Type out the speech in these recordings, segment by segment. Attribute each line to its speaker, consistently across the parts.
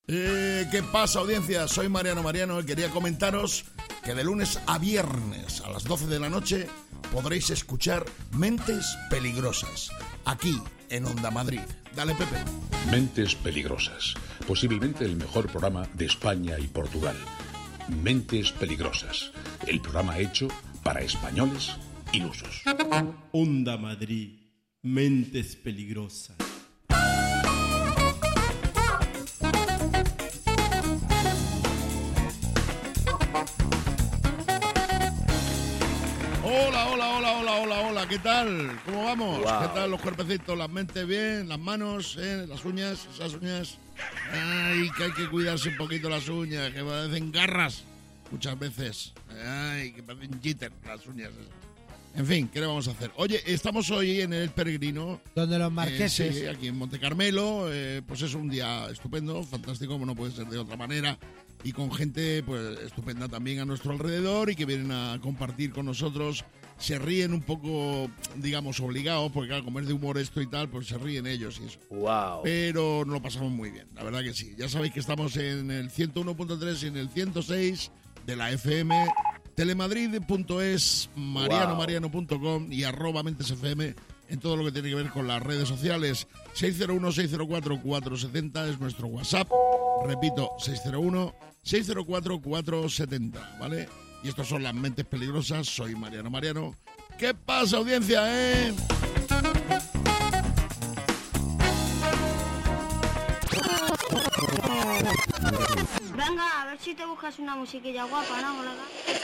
Speaker 1: ¿Qué pasa, audiencia? Soy Mariano y quería comentaros que de lunes a viernes a las 12 de la noche podréis escuchar Mentes Peligrosas, aquí en Onda Madrid. Dale, Pepe.
Speaker 2: Mentes Peligrosas, posiblemente el mejor programa de España y Portugal. Mentes Peligrosas, el programa hecho para españoles ilusos.
Speaker 3: Onda Madrid, Mentes Peligrosas.
Speaker 1: Hola, ¿qué tal? ¿Cómo vamos?
Speaker 4: Wow.
Speaker 1: ¿Qué tal los cuerpecitos? ¿Las mentes bien? ¿Las manos? ¿Las uñas? ¿Esas uñas? Ay, que hay que cuidarse un poquito las uñas, que parecen garras muchas veces. Ay, que parecen jitter las uñas. En fin, ¿qué le vamos a hacer? Oye, estamos hoy en El Peregrino.
Speaker 5: Donde los marqueses.
Speaker 1: Sí, aquí en Monte Carmelo. Pues es un día estupendo, fantástico, como no puede ser de otra manera. Y con gente pues estupenda también a nuestro alrededor y que vienen a compartir con nosotros. Se ríen un poco, digamos, obligados, porque claro, como es de humor esto y tal, pues se ríen ellos y eso.
Speaker 4: Wow.
Speaker 1: Pero nos lo pasamos muy bien, la verdad que sí. Ya sabéis que estamos en el 101.3 y en el 106 de la FM, telemadrid.es, mariano.com y @mentesfm en todo lo que tiene que ver con las redes sociales. 601-604-470 es nuestro WhatsApp. Repito, 601-604-470, ¿vale? Y estas son las Mentes Peligrosas. Soy Mariano. ¿Qué pasa, audiencia,
Speaker 6: Venga, a ver si te buscas una musiquilla guapa, ¿no, colega?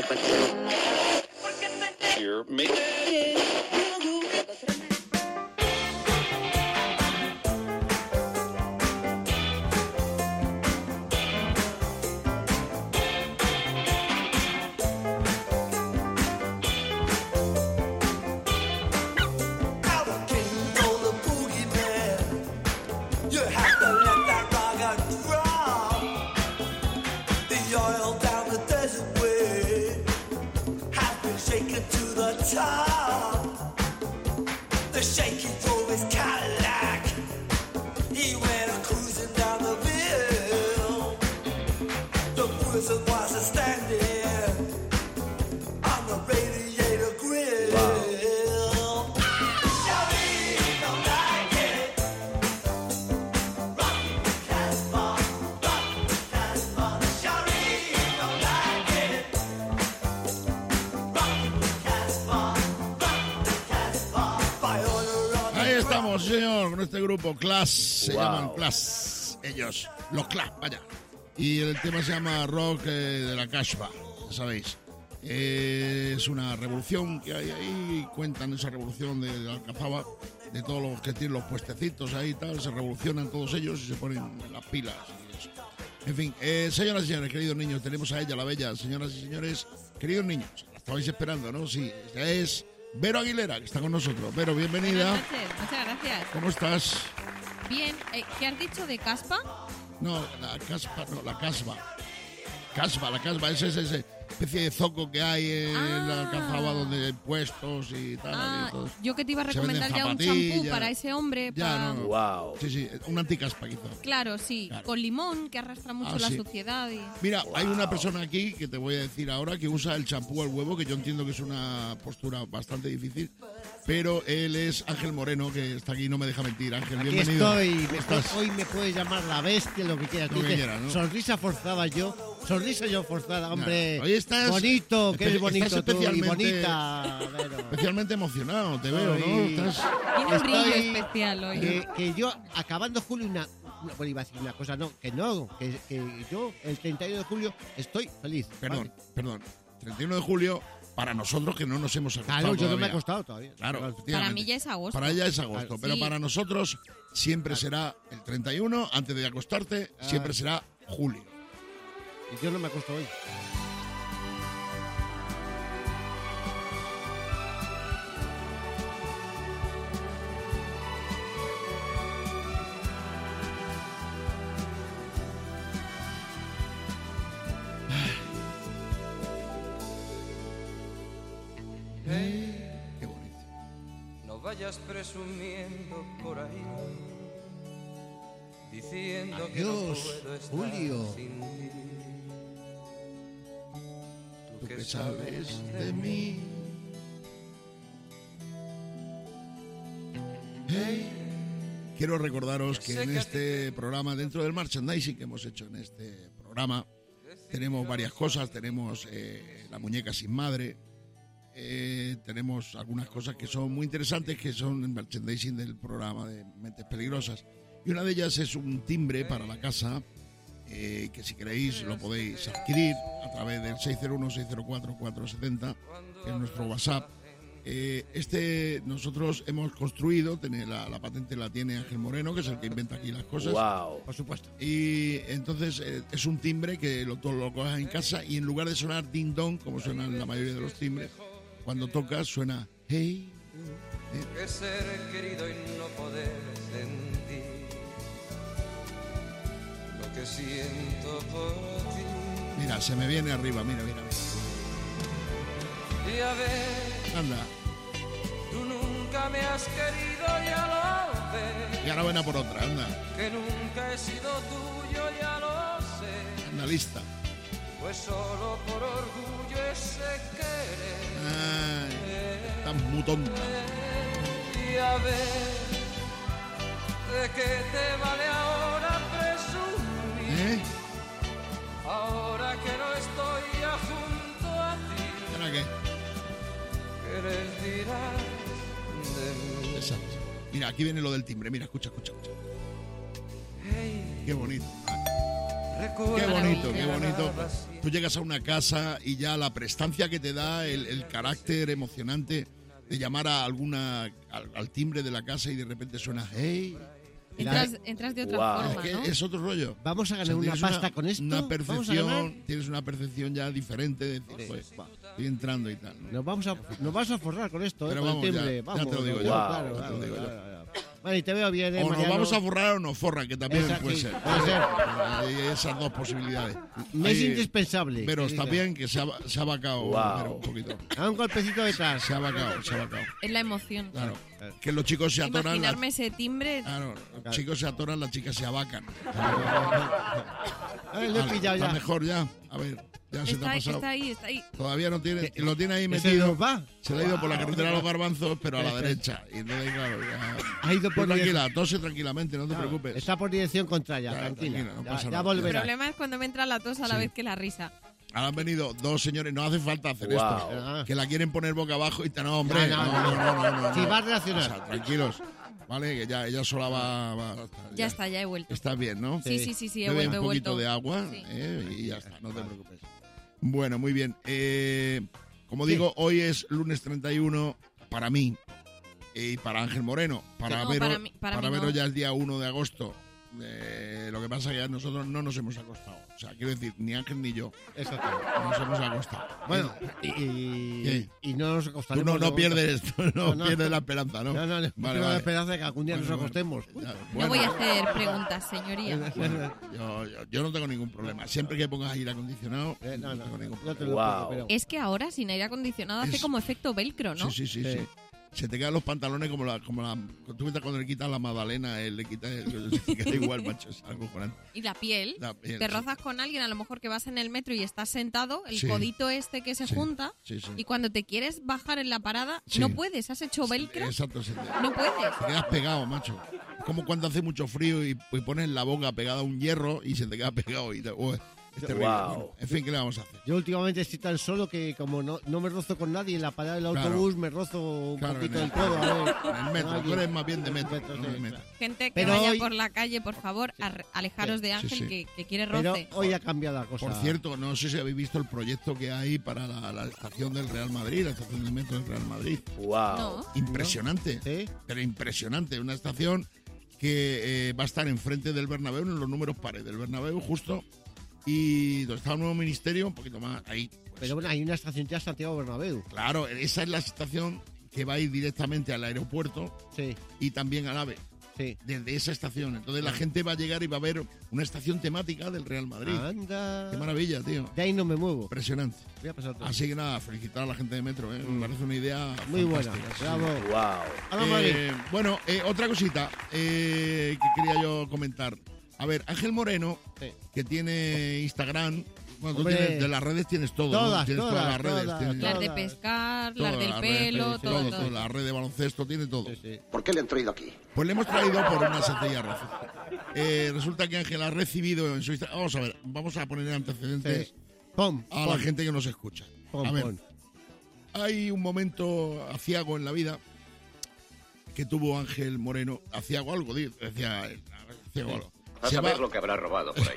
Speaker 1: Sí, señor, con este grupo Clash, se llaman Clash, ellos, los Clash, vaya. Y el tema se llama Rock de la Casbah, ya sabéis. Es una revolución que hay ahí, cuentan esa revolución de la Alcazaba, de todos los que tienen los puestecitos ahí y tal, se revolucionan todos ellos y se ponen las pilas y eso. En fin, señoras y señores, queridos niños, tenemos a ella, la bella, señoras y señores, queridos niños, la estabais esperando, ¿no? Sí, ella es Vero Aguilera, que está con nosotros. Vero, bienvenida.
Speaker 7: Buenas noches, muchas gracias.
Speaker 1: ¿Cómo estás?
Speaker 7: Bien, ¿qué has dicho de caspa?
Speaker 1: No, la caspa, no, la casba. La casba, esa especie de zoco que hay en la Alcazaba donde hay puestos y tal. Y todo.
Speaker 7: Yo que te iba a recomendar ya un champú para ese hombre.
Speaker 1: Ya,
Speaker 7: para...
Speaker 1: no.
Speaker 4: Wow.
Speaker 1: Sí, una anticaspa quizá.
Speaker 7: Claro, sí, claro. Con limón, que arrastra mucho la suciedad. Y...
Speaker 1: Mira, hay una persona aquí que te voy a decir ahora que usa el champú al huevo, que yo entiendo que es una postura bastante difícil. Pero él es Ángel Moreno, que está aquí y no me deja mentir. Ángel,
Speaker 5: aquí
Speaker 1: bienvenido.
Speaker 5: Estoy. Hoy me puedes llamar la bestia, lo que quieras.
Speaker 1: Lo que quieras, ¿no?
Speaker 5: Sonrisa forzada yo forzada, hombre.
Speaker 1: Hoy estás
Speaker 5: bonito, que eres bonito tú y bonita.
Speaker 1: Especialmente emocionado, te veo, ¿no?
Speaker 7: Tiene un brillo especial hoy.
Speaker 5: Que yo, acabando julio, bueno, iba a decir una cosa, que yo, el 31 de julio, estoy feliz.
Speaker 1: Perdón. 31 de julio... Para nosotros que no nos hemos acostado
Speaker 5: Claro, yo
Speaker 1: todavía.
Speaker 5: no me he acostado todavía.
Speaker 1: Claro,
Speaker 7: para mí ya es agosto.
Speaker 1: Para ella es agosto,
Speaker 5: claro,
Speaker 1: pero
Speaker 7: sí.
Speaker 1: para nosotros siempre será el 31, antes de acostarte, siempre será julio.
Speaker 5: Y yo no me acuesto hoy.
Speaker 1: Qué bonito.
Speaker 8: No vayas presumiendo por ahí,
Speaker 5: Adiós, Julio.
Speaker 1: Tú que sabes de mí. Hey. Quiero recordaros que en este programa, dentro del merchandising que hemos hecho en este programa, tenemos varias cosas. Tenemos la muñeca sin madre, tenemos algunas cosas que son muy interesantes, que son el merchandising del programa de Mentes Peligrosas. Y una de ellas es un timbre para la casa, que si queréis lo podéis adquirir a través del 601-604-470, que es nuestro WhatsApp. Nosotros hemos construido, la patente la tiene Ángel Moreno, que es el que inventa aquí las cosas.
Speaker 4: Wow.
Speaker 5: Por supuesto.
Speaker 1: Y entonces es un timbre que lo coges en casa y en lugar de sonar ding dong, como suenan la mayoría de los timbres, cuando tocas suena hey.
Speaker 8: Que ser querido y no poder sentir lo que siento por ti.
Speaker 1: Mira, se me viene arriba, mira.
Speaker 8: Y a ver,
Speaker 1: Anda.
Speaker 8: tú nunca me has querido, ya lo ves.
Speaker 1: Y ahora buena por otra, anda.
Speaker 8: Que nunca he sido tuyo, ya lo sé.
Speaker 1: Anda, lista.
Speaker 8: Pues solo por orgullo ese querer.
Speaker 1: Ay, estás muy tonta.
Speaker 8: Y a ver, ¿de qué te vale ahora presumir? Ahora que no estoy ya junto a ti.
Speaker 1: ¿Ahora qué?
Speaker 8: ¿Qué les dirás de mí?
Speaker 1: Exacto. Mira, aquí viene lo del timbre. Mira, escucha.
Speaker 8: Hey,
Speaker 1: Qué bonito.
Speaker 8: recuerda
Speaker 1: Qué bonito. Tú llegas a una casa y ya la prestancia que te da, el carácter emocionante de llamar a al timbre de la casa y de repente suena hey.
Speaker 7: Entras de otra
Speaker 4: Wow.
Speaker 7: forma,
Speaker 1: Es que
Speaker 7: ¿no?
Speaker 1: es otro rollo.
Speaker 5: Vamos a
Speaker 1: O
Speaker 5: ganar
Speaker 1: sea,
Speaker 5: una
Speaker 1: tienes
Speaker 5: pasta con esto.
Speaker 1: Una
Speaker 5: Vamos a ganar.
Speaker 1: percepción, tienes una percepción ya diferente de decir, pues, estoy entrando y tal.
Speaker 5: Nos vamos a forrar con esto,
Speaker 1: Pero
Speaker 5: con
Speaker 1: vamos,
Speaker 5: el timbre.
Speaker 1: ya
Speaker 5: Vamos,
Speaker 1: te lo digo
Speaker 4: yo.
Speaker 5: claro,
Speaker 4: Wow,
Speaker 1: te lo digo yo.
Speaker 5: claro. Vale, y te veo bien,
Speaker 1: O nos
Speaker 5: Mariano.
Speaker 1: vamos a forrar o nos forran, que también
Speaker 5: Exacto,
Speaker 1: puede
Speaker 5: sí,
Speaker 1: ser.
Speaker 5: puede ser.
Speaker 1: Hay esas dos posibilidades.
Speaker 5: Me es
Speaker 1: Ahí,
Speaker 5: indispensable.
Speaker 1: Pero
Speaker 5: que
Speaker 1: está
Speaker 5: diga.
Speaker 1: bien que se ha vacado
Speaker 4: Wow.
Speaker 1: pero un poquito.
Speaker 5: A un golpecito detrás.
Speaker 1: Se ha vacado.
Speaker 7: Es la emoción.
Speaker 1: Claro. Que los chicos se atoran.
Speaker 7: Imaginarme ese timbre.
Speaker 1: Claro, los chicos se atoran, las chicas se abacan.
Speaker 5: Lo he pillado
Speaker 1: Está
Speaker 5: ya.
Speaker 1: mejor ya. A ver, ya se te ha pasado.
Speaker 7: Está ahí.
Speaker 1: Todavía no tiene, lo tiene ahí
Speaker 5: ¿Ese
Speaker 1: metido.
Speaker 5: nos va?
Speaker 1: Se le ha ido por la carretera de los garbanzos, pero a la derecha. Y entonces, claro, ya.
Speaker 5: Ha ido
Speaker 1: Tú
Speaker 5: por
Speaker 1: tranquila, tose tranquilamente, no te preocupes.
Speaker 5: Está por dirección contraria,
Speaker 1: Claro,
Speaker 5: tranquila.
Speaker 1: tranquila, no
Speaker 5: Ya-
Speaker 1: pasa
Speaker 5: ya
Speaker 1: nada.
Speaker 7: El
Speaker 5: volverá.
Speaker 7: problema es cuando me entra la tos a la
Speaker 1: Sí.
Speaker 7: vez que la risa.
Speaker 1: Ahora han venido dos señores, no hace falta hacer
Speaker 4: Wow.
Speaker 1: esto.
Speaker 5: Ah.
Speaker 1: Que la quieren poner boca abajo y te no, hombre.
Speaker 5: No.
Speaker 1: No.
Speaker 5: Si va a reaccionar.
Speaker 1: O sea, tranquilos. Vale, que ya ella sola va
Speaker 7: Ya está, ya he vuelto.
Speaker 1: Estás bien, ¿no?
Speaker 7: Sí, he
Speaker 1: Bebe
Speaker 7: vuelto, he
Speaker 1: un poquito
Speaker 7: vuelto.
Speaker 1: de agua
Speaker 7: Sí.
Speaker 1: y ya está, no te preocupes. Bueno, muy bien. Como digo, hoy es lunes 31 para mí y para Ángel Moreno. Para
Speaker 7: No,
Speaker 1: Vero,
Speaker 7: para mí
Speaker 1: Vero
Speaker 7: no.
Speaker 1: ya es día 1 de agosto. Lo que pasa es que nosotros no nos hemos acostado. O sea, quiero decir, ni Ángel ni yo
Speaker 5: Exacto.
Speaker 1: nos hemos acostado.
Speaker 5: Bueno,
Speaker 1: ¿Qué?
Speaker 5: y no nos
Speaker 1: Tú
Speaker 5: acostaremos.
Speaker 1: no pierdes, no
Speaker 5: No.
Speaker 1: pierdes la esperanza, ¿no?
Speaker 5: No,
Speaker 1: Vale,
Speaker 5: tengo la
Speaker 1: vale.
Speaker 5: esperanza de que algún día
Speaker 1: Bueno,
Speaker 5: nos acostemos.
Speaker 1: Ya,
Speaker 7: No
Speaker 1: bueno.
Speaker 7: voy a hacer preguntas, señoría.
Speaker 1: Yo no tengo ningún problema. Siempre que pongas aire acondicionado,
Speaker 5: No
Speaker 1: tengo ningún
Speaker 5: te
Speaker 1: problema.
Speaker 5: lo
Speaker 4: Wow.
Speaker 5: pido, pero...
Speaker 7: Es que ahora sin aire acondicionado hace
Speaker 1: Es-
Speaker 7: como efecto velcro, ¿no?
Speaker 1: Sí. Se te quedan los pantalones como tú ves cuando le quitas la magdalena, él le quita, se queda igual, macho, es algo cojonante.
Speaker 7: Y la piel,
Speaker 1: La piel,
Speaker 7: te
Speaker 1: sí.
Speaker 7: rozas con alguien, a lo mejor que vas en el metro y estás sentado, el
Speaker 1: Sí.
Speaker 7: codito este que se
Speaker 1: Sí,
Speaker 7: junta,
Speaker 1: sí.
Speaker 7: y cuando te quieres bajar en la parada,
Speaker 1: Sí.
Speaker 7: no puedes, has hecho velcro,
Speaker 1: Exacto,
Speaker 7: no puedes.
Speaker 1: te quedas pegado, macho. Es como cuando hace mucho frío y pones la boca pegada a un hierro y se te queda pegado. Es terrible.
Speaker 4: Wow.
Speaker 1: Bueno, en fin, ¿qué le vamos a hacer?
Speaker 5: Yo últimamente estoy tan solo que como no me rozo con nadie en la parada del
Speaker 1: Claro.
Speaker 5: autobús, me rozo un
Speaker 1: Claro,
Speaker 5: poquito
Speaker 1: en
Speaker 5: el codo. A ver.
Speaker 1: En el metro,
Speaker 5: Alguien.
Speaker 1: tú eres más bien de metro.
Speaker 5: Metro,
Speaker 1: no
Speaker 5: sí,
Speaker 1: de metro.
Speaker 7: Gente que
Speaker 5: Pero
Speaker 7: vaya
Speaker 5: hoy-
Speaker 7: por la calle, por favor, alejaros de Ángel
Speaker 1: sí.
Speaker 7: que quiere
Speaker 5: Pero
Speaker 7: roce.
Speaker 5: hoy ha cambiado la cosa.
Speaker 1: Por cierto, no sé si habéis visto el proyecto que hay para la estación del Real Madrid, la estación de metro del Real Madrid.
Speaker 4: Wow.
Speaker 7: No,
Speaker 1: Impresionante.
Speaker 5: ¿Sí?
Speaker 1: Pero impresionante. Una estación que va a estar enfrente del Bernabéu, en los números pares del Bernabéu, justo. Y donde está el nuevo ministerio, un poquito más ahí. Pues,
Speaker 5: Pero bueno, hay una estación ya Santiago Bernabéu.
Speaker 1: claro, esa es la estación que va a ir directamente al aeropuerto
Speaker 5: Sí,
Speaker 1: y también al AVE,
Speaker 5: sí.
Speaker 1: desde esa estación. Entonces la gente va a llegar y va a ver una estación temática del Real Madrid.
Speaker 5: Anda.
Speaker 1: Qué maravilla, tío.
Speaker 5: De ahí no me muevo.
Speaker 1: Impresionante.
Speaker 5: Voy a pasar todo.
Speaker 1: Así que nada, felicitar a la gente de Metro, ¿eh? Me parece una idea
Speaker 5: Muy buena.
Speaker 1: fantástica, sí.
Speaker 5: Bravo.
Speaker 4: Wow.
Speaker 5: Vamos, Madrid.
Speaker 1: Bueno, otra cosita que quería yo comentar. A ver, Ángel Moreno,
Speaker 5: Sí.
Speaker 1: que tiene Instagram, bueno, tú
Speaker 5: Hombre.
Speaker 1: tienes, de las redes tienes todo, ¿no?
Speaker 5: Todas,
Speaker 1: Tienes todas las redes.
Speaker 5: todas,
Speaker 1: tienes
Speaker 7: Las de
Speaker 5: Todas.
Speaker 7: pescar,
Speaker 1: todas
Speaker 7: las del
Speaker 1: las redes,
Speaker 7: pelo,
Speaker 5: sí,
Speaker 7: todo.
Speaker 1: todo, la red de baloncesto, tiene todo.
Speaker 5: Sí, sí.
Speaker 4: ¿Por qué le han traído aquí?
Speaker 1: Pues le hemos traído por una sencilla razón. Resulta que Ángel ha recibido en su Instagram... Vamos a ver, vamos a poner antecedentes
Speaker 5: Sí. Pon,
Speaker 1: a la gente que nos escucha.
Speaker 5: pon,
Speaker 1: A ver,
Speaker 5: pon.
Speaker 1: hay un momento aciago en la vida que tuvo Ángel Moreno. Aciago algo, decía él. Aciago algo.
Speaker 4: A
Speaker 1: Se
Speaker 4: saber
Speaker 1: va-
Speaker 4: lo que habrá robado por ahí.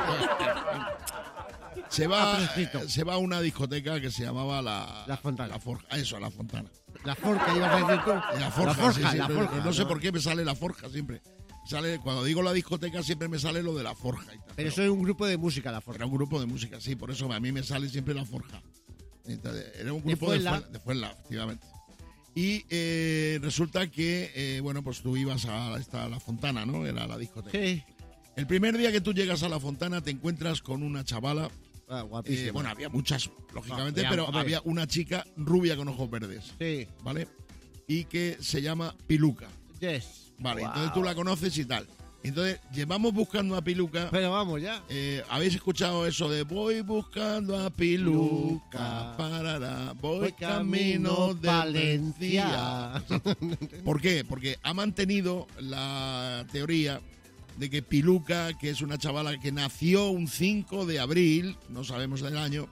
Speaker 1: Se va,
Speaker 5: Ah, prescrito.
Speaker 1: se va a una discoteca que se llamaba
Speaker 5: La Fontana.
Speaker 1: La Forja. Eso, La Fontana.
Speaker 5: La forja, ibas a decir tú.
Speaker 1: La Forja,
Speaker 5: La forja,
Speaker 1: sí, sí,
Speaker 5: la
Speaker 1: pero
Speaker 5: forja.
Speaker 1: no sé por qué me sale La Forja siempre. Sale, cuando digo la discoteca siempre me sale lo de La Forja. Y tal,
Speaker 5: Pero eso es un grupo de música, la forja.
Speaker 1: era un grupo de música, sí, por eso a mí me sale siempre La Forja. Entonces, era un grupo
Speaker 5: Fuenla.
Speaker 1: Fuenla, efectivamente. Y resulta que, bueno, pues tú ibas a La Fontana, ¿no? Era la discoteca.
Speaker 5: Sí.
Speaker 1: El primer día que tú llegas a La Fontana te encuentras con una chavala.
Speaker 5: Ah, guapísima.
Speaker 1: Bueno, había muchas, lógicamente,
Speaker 5: Había,
Speaker 1: pero
Speaker 5: hombre.
Speaker 1: había una chica rubia con ojos verdes,
Speaker 5: Sí.
Speaker 1: ¿vale? Y que se llama Piluca.
Speaker 5: Yes.
Speaker 1: Vale,
Speaker 5: Wow.
Speaker 1: entonces tú la conoces y tal. Entonces, llevamos buscando a Piluca.
Speaker 5: Pero vamos ya.
Speaker 1: ¿Habéis escuchado eso de voy buscando a Piluca, parará, voy camino de Valencia? ¿Por qué? Porque ha mantenido la teoría de que Piluca, que es una chavala que nació un 5 de abril, no sabemos del año,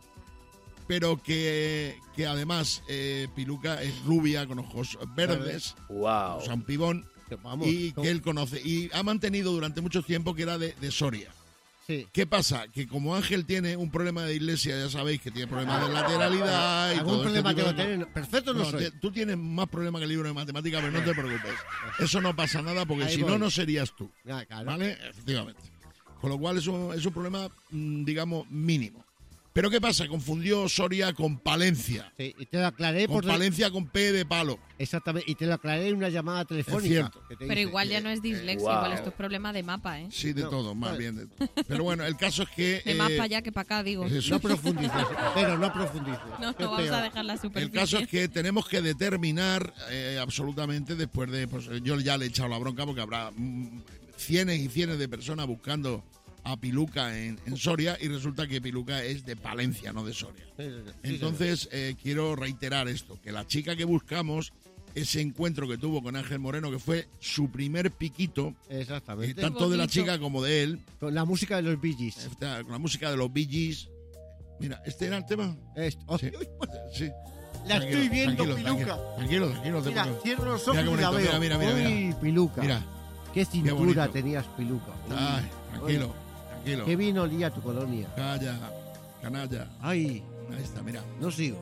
Speaker 1: pero que además Piluca es rubia con ojos verdes,
Speaker 4: ¡Wow!
Speaker 1: o sea, un pibón,
Speaker 5: Vamos.
Speaker 1: y que él conoce. Y ha mantenido durante mucho tiempo que era de Soria.
Speaker 5: Sí.
Speaker 1: ¿Qué pasa? Que como Ángel tiene un problema de iglesia, ya sabéis que tiene problemas de lateralidad y
Speaker 5: ¿Algún
Speaker 1: todo
Speaker 5: problema
Speaker 1: este tipo
Speaker 5: tengo
Speaker 1: de
Speaker 5: que tener? Perfecto no soy.
Speaker 1: Tú tienes más problemas que el libro de matemáticas, pero no te preocupes. Eso no pasa nada porque
Speaker 5: Ahí
Speaker 1: si
Speaker 5: voy.
Speaker 1: no, no serías tú.
Speaker 5: Ah, claro.
Speaker 1: ¿Vale? Efectivamente. Con lo cual es un problema, digamos, mínimo. Pero ¿qué pasa? Confundió Soria con Palencia.
Speaker 5: Sí, y te lo aclaré
Speaker 1: Con
Speaker 5: por...
Speaker 1: Palencia con P de palo.
Speaker 5: Exactamente, y te lo aclaré en una llamada telefónica.
Speaker 1: cierto.
Speaker 5: que te
Speaker 7: Pero
Speaker 5: hice.
Speaker 7: igual ya no es dislexia,
Speaker 4: Wow.
Speaker 7: igual esto es problema de mapa, ¿eh?
Speaker 1: Sí, de
Speaker 5: No,
Speaker 1: todo, más
Speaker 5: vale.
Speaker 1: bien de todo. Pero bueno, el caso es que...
Speaker 7: De más para allá que para acá, digo.
Speaker 1: eso.
Speaker 5: No profundices, pero no profundices.
Speaker 7: No,
Speaker 5: Qué
Speaker 7: no vamos
Speaker 5: peor.
Speaker 7: a dejar la
Speaker 1: El
Speaker 7: superficie.
Speaker 1: caso es que tenemos que determinar absolutamente después de... Pues yo ya le he echado la bronca porque habrá cientos y cientos de personas buscando a Piluca en Soria y resulta que Piluca es de Palencia, no de Soria.
Speaker 5: Sí, sí, sí.
Speaker 1: Entonces quiero reiterar esto, que la chica que buscamos, ese encuentro que tuvo con Ángel Moreno, que fue su primer piquito,
Speaker 5: Exactamente.
Speaker 1: tanto de la
Speaker 7: bonito.
Speaker 1: chica como de él,
Speaker 5: Con la música de los Bee Gees.
Speaker 1: con la música de los Bee Gees. Mira, ¿este era el tema?
Speaker 5: Oh,
Speaker 1: Sí.
Speaker 5: uy,
Speaker 1: Sí.
Speaker 5: la estoy viendo,
Speaker 1: Tranquilo,
Speaker 5: Piluca.
Speaker 1: Tranquilo, no te
Speaker 5: Mira,
Speaker 1: preocupes.
Speaker 5: cierro los
Speaker 1: Mira
Speaker 5: ojos
Speaker 1: qué
Speaker 5: y la
Speaker 1: bonito,
Speaker 5: veo.
Speaker 1: mira,
Speaker 5: Uy, Piluca.
Speaker 1: Mira,
Speaker 5: Qué cintura
Speaker 1: bonito.
Speaker 5: tenías, Piluca. Uy,
Speaker 1: ay, tranquilo,
Speaker 5: bueno,
Speaker 1: tranquilo.
Speaker 5: Qué bien olía tu colonia.
Speaker 1: Calla, canalla.
Speaker 5: Ay,
Speaker 1: Ahí está, mira.
Speaker 5: no sigo.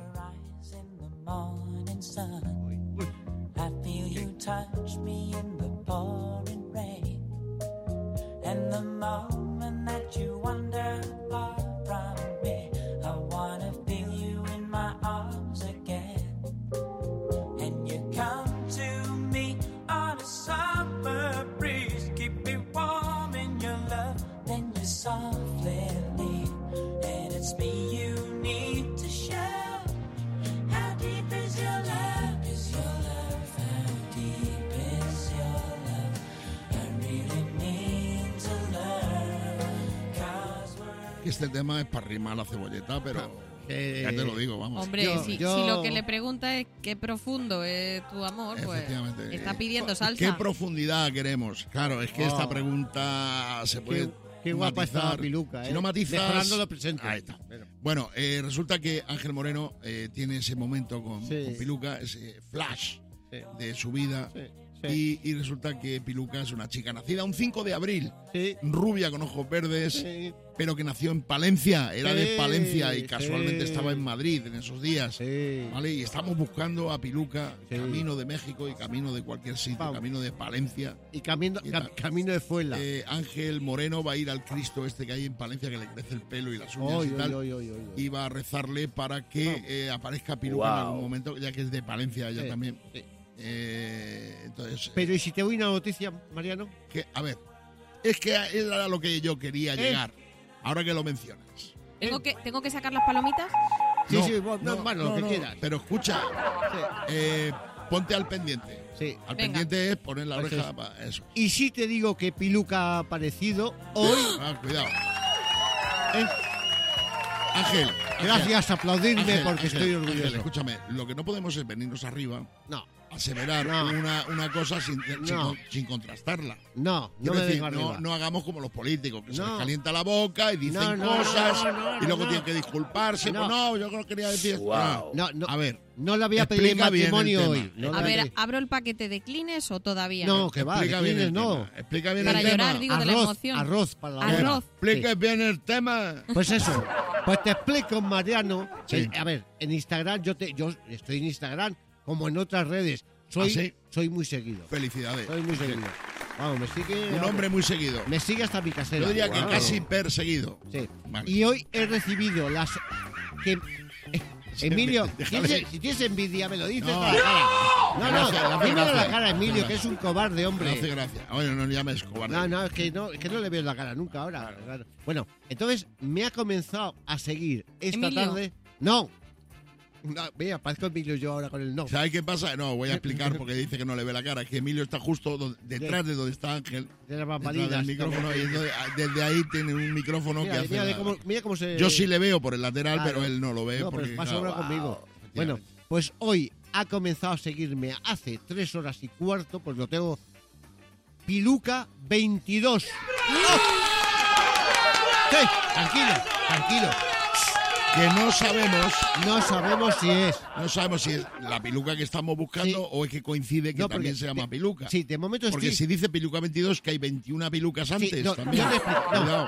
Speaker 9: Morning sun. I feel you touch me in the pouring rain. And the moment that you wander far from me, I wanna feel you in my arms again. And you come to me on a summer breeze, keep me warm in your love, then you softly leave. And it's me you need to show. How deep is your love? Is your love? How deep is your love? I really need to learn. 'Cause we're
Speaker 1: Que este tema es para rimar la cebolleta, pero ya te lo digo, vamos.
Speaker 7: Hombre,
Speaker 5: Yo-
Speaker 7: si
Speaker 5: yo-
Speaker 7: lo que le pregunta es qué profundo es tu amor, pues
Speaker 1: Efectivamente.
Speaker 7: está pidiendo
Speaker 1: ¿Qué
Speaker 7: salsa.
Speaker 1: profundidad queremos? Claro, es que esta pregunta se puede
Speaker 5: Qué guapa
Speaker 1: matizar.
Speaker 5: estaba Piluca, ¿eh?
Speaker 1: Si no matizas...
Speaker 5: Mejorando lo presente.
Speaker 1: Ahí está.
Speaker 5: Pero-
Speaker 1: Bueno, resulta que Ángel Moreno tiene ese momento con Piluca, ese flash
Speaker 5: Sí.
Speaker 1: de su vida.
Speaker 5: Sí, sí.
Speaker 1: Y resulta que Piluca es una chica nacida un 5 de abril,
Speaker 5: Sí.
Speaker 1: rubia con ojos verdes,
Speaker 5: Sí.
Speaker 1: pero que nació en Palencia, era de
Speaker 5: Sí,
Speaker 1: Palencia y casualmente
Speaker 5: sí.
Speaker 1: estaba en Madrid en esos días.
Speaker 5: Sí.
Speaker 1: ¿Vale? Y estamos buscando a Piluca,
Speaker 5: Sí.
Speaker 1: camino de México y camino de cualquier sitio,
Speaker 5: Vamos.
Speaker 1: camino de Palencia.
Speaker 5: Y camino,
Speaker 1: Y tal.
Speaker 5: camino de Fuenla.
Speaker 1: Ángel Moreno va a ir al Cristo este que hay en Palencia, que le crece el pelo y las uñas
Speaker 5: Oy,
Speaker 1: y tal,
Speaker 5: oy, oy, oy, oy.
Speaker 1: y va a rezarle para que aparezca Piluca en algún momento, ya que es de Palencia ella
Speaker 5: Sí,
Speaker 1: también.
Speaker 5: sí.
Speaker 1: Entonces,
Speaker 5: Pero ¿y si te doy una noticia, Mariano?
Speaker 1: que, a ver, es que era lo que yo quería llegar, ahora que lo mencionas.
Speaker 7: ¿Tengo que sacar las palomitas?
Speaker 5: Sí,
Speaker 1: No,
Speaker 5: sí, bueno, lo que quieras.
Speaker 1: Pero escucha,
Speaker 5: Sí.
Speaker 1: ponte al pendiente.
Speaker 5: Sí.
Speaker 1: Al
Speaker 7: Venga.
Speaker 1: pendiente es poner la
Speaker 5: Eso
Speaker 1: oreja
Speaker 5: es.
Speaker 1: para eso.
Speaker 5: Y si te digo que Piluca ha aparecido hoy,
Speaker 1: Cuidado.
Speaker 5: ¿eh?
Speaker 1: Ángel.
Speaker 5: Gracias, aplaudirme
Speaker 1: Ángel,
Speaker 5: porque
Speaker 1: Ángel,
Speaker 5: estoy
Speaker 1: Ángel,
Speaker 5: orgulloso.
Speaker 1: escúchame, lo que no podemos es venirnos arriba,
Speaker 5: No,
Speaker 1: aseverar
Speaker 5: No.
Speaker 1: una cosa sin contrastarla.
Speaker 5: no
Speaker 1: Quiero
Speaker 5: me
Speaker 1: decir,
Speaker 5: vengo arriba.
Speaker 1: no hagamos como los políticos, que se
Speaker 5: No.
Speaker 1: les calienta la boca y dicen
Speaker 5: No,
Speaker 1: cosas
Speaker 5: no,
Speaker 1: y luego
Speaker 5: no.
Speaker 1: tienen que disculparse.
Speaker 5: No.
Speaker 1: Pues no, yo no quería decir esto.
Speaker 4: Wow.
Speaker 5: No,
Speaker 1: A ver,
Speaker 5: no le voy a pedir
Speaker 1: explica bien el
Speaker 5: matrimonio
Speaker 1: tema.
Speaker 5: hoy. No
Speaker 7: A
Speaker 5: le
Speaker 7: ver,
Speaker 5: voy
Speaker 7: ¿abro el paquete de clines o todavía?
Speaker 5: No, que va,
Speaker 1: explica bien
Speaker 5: clines
Speaker 1: el
Speaker 5: no.
Speaker 1: tema. Explica bien
Speaker 7: Para
Speaker 1: el
Speaker 7: llorar,
Speaker 1: tema.
Speaker 7: digo, de la emoción.
Speaker 5: Arroz para la
Speaker 7: Arroz.
Speaker 5: boda.
Speaker 1: Explica bien el tema.
Speaker 5: Pues eso, pues te explico, Mariano.
Speaker 1: Sí.
Speaker 5: A ver, en Instagram, yo estoy en Instagram como en otras redes. Soy,
Speaker 1: ¿Ah, sí?
Speaker 5: soy muy seguido.
Speaker 1: Felicidades.
Speaker 5: Soy muy seguido. Vamos, me sigue.
Speaker 1: Un hombre muy seguido.
Speaker 5: Me sigue hasta mi casera.
Speaker 1: Yo diría que
Speaker 5: Wow.
Speaker 1: casi perseguido.
Speaker 5: Sí.
Speaker 1: Vale.
Speaker 5: Y hoy he recibido las. Que,
Speaker 1: Sí,
Speaker 5: Emilio,
Speaker 1: déjale.
Speaker 5: si tienes envidia, me lo dices
Speaker 1: No.
Speaker 5: a la cara. No,
Speaker 1: Le hace
Speaker 5: dímelo a la
Speaker 1: gracia.
Speaker 5: cara, Emilio, que es un cobarde, hombre.
Speaker 1: Me hace gracia. Oye, no llames cobarde.
Speaker 5: No, es que no le veo la cara nunca ahora. Claro. Bueno, entonces me ha comenzado a seguir esta
Speaker 7: Emilio.
Speaker 5: tarde. No. Mira, parezco Emilio yo ahora con el no.
Speaker 1: ¿Sabes qué pasa? No, voy a explicar porque dice que no le ve la cara. Es que Emilio está justo detrás de donde está Ángel.
Speaker 5: De las
Speaker 1: Detrás
Speaker 5: bambalinas.
Speaker 1: del micrófono. Y entonces, desde ahí tiene un micrófono
Speaker 5: Mira,
Speaker 1: que hace.
Speaker 5: mira,
Speaker 1: la-
Speaker 5: mira cómo se.
Speaker 1: Yo sí le veo por el lateral,
Speaker 5: Claro.
Speaker 1: pero él no lo ve.
Speaker 5: No,
Speaker 1: porque,
Speaker 5: pero pasa
Speaker 1: claro,
Speaker 5: obra conmigo.
Speaker 1: efectivamente.
Speaker 5: Bueno, pues hoy ha comenzado a seguirme hace 3 horas y cuarto, pues lo tengo. Piluca 22. Sí, tranquilo.
Speaker 1: Que no sabemos
Speaker 5: No sabemos si es.
Speaker 1: la piluca que estamos buscando
Speaker 5: Sí.
Speaker 1: o es que coincide que
Speaker 5: No, porque
Speaker 1: también se llama piluca.
Speaker 5: Sí, de momento
Speaker 1: Porque
Speaker 5: estoy.
Speaker 1: si dice piluca 22, que hay 21 pilucas
Speaker 5: Sí,
Speaker 1: antes
Speaker 5: no,
Speaker 1: también.
Speaker 5: yo te explico. No,
Speaker 1: Cuidado.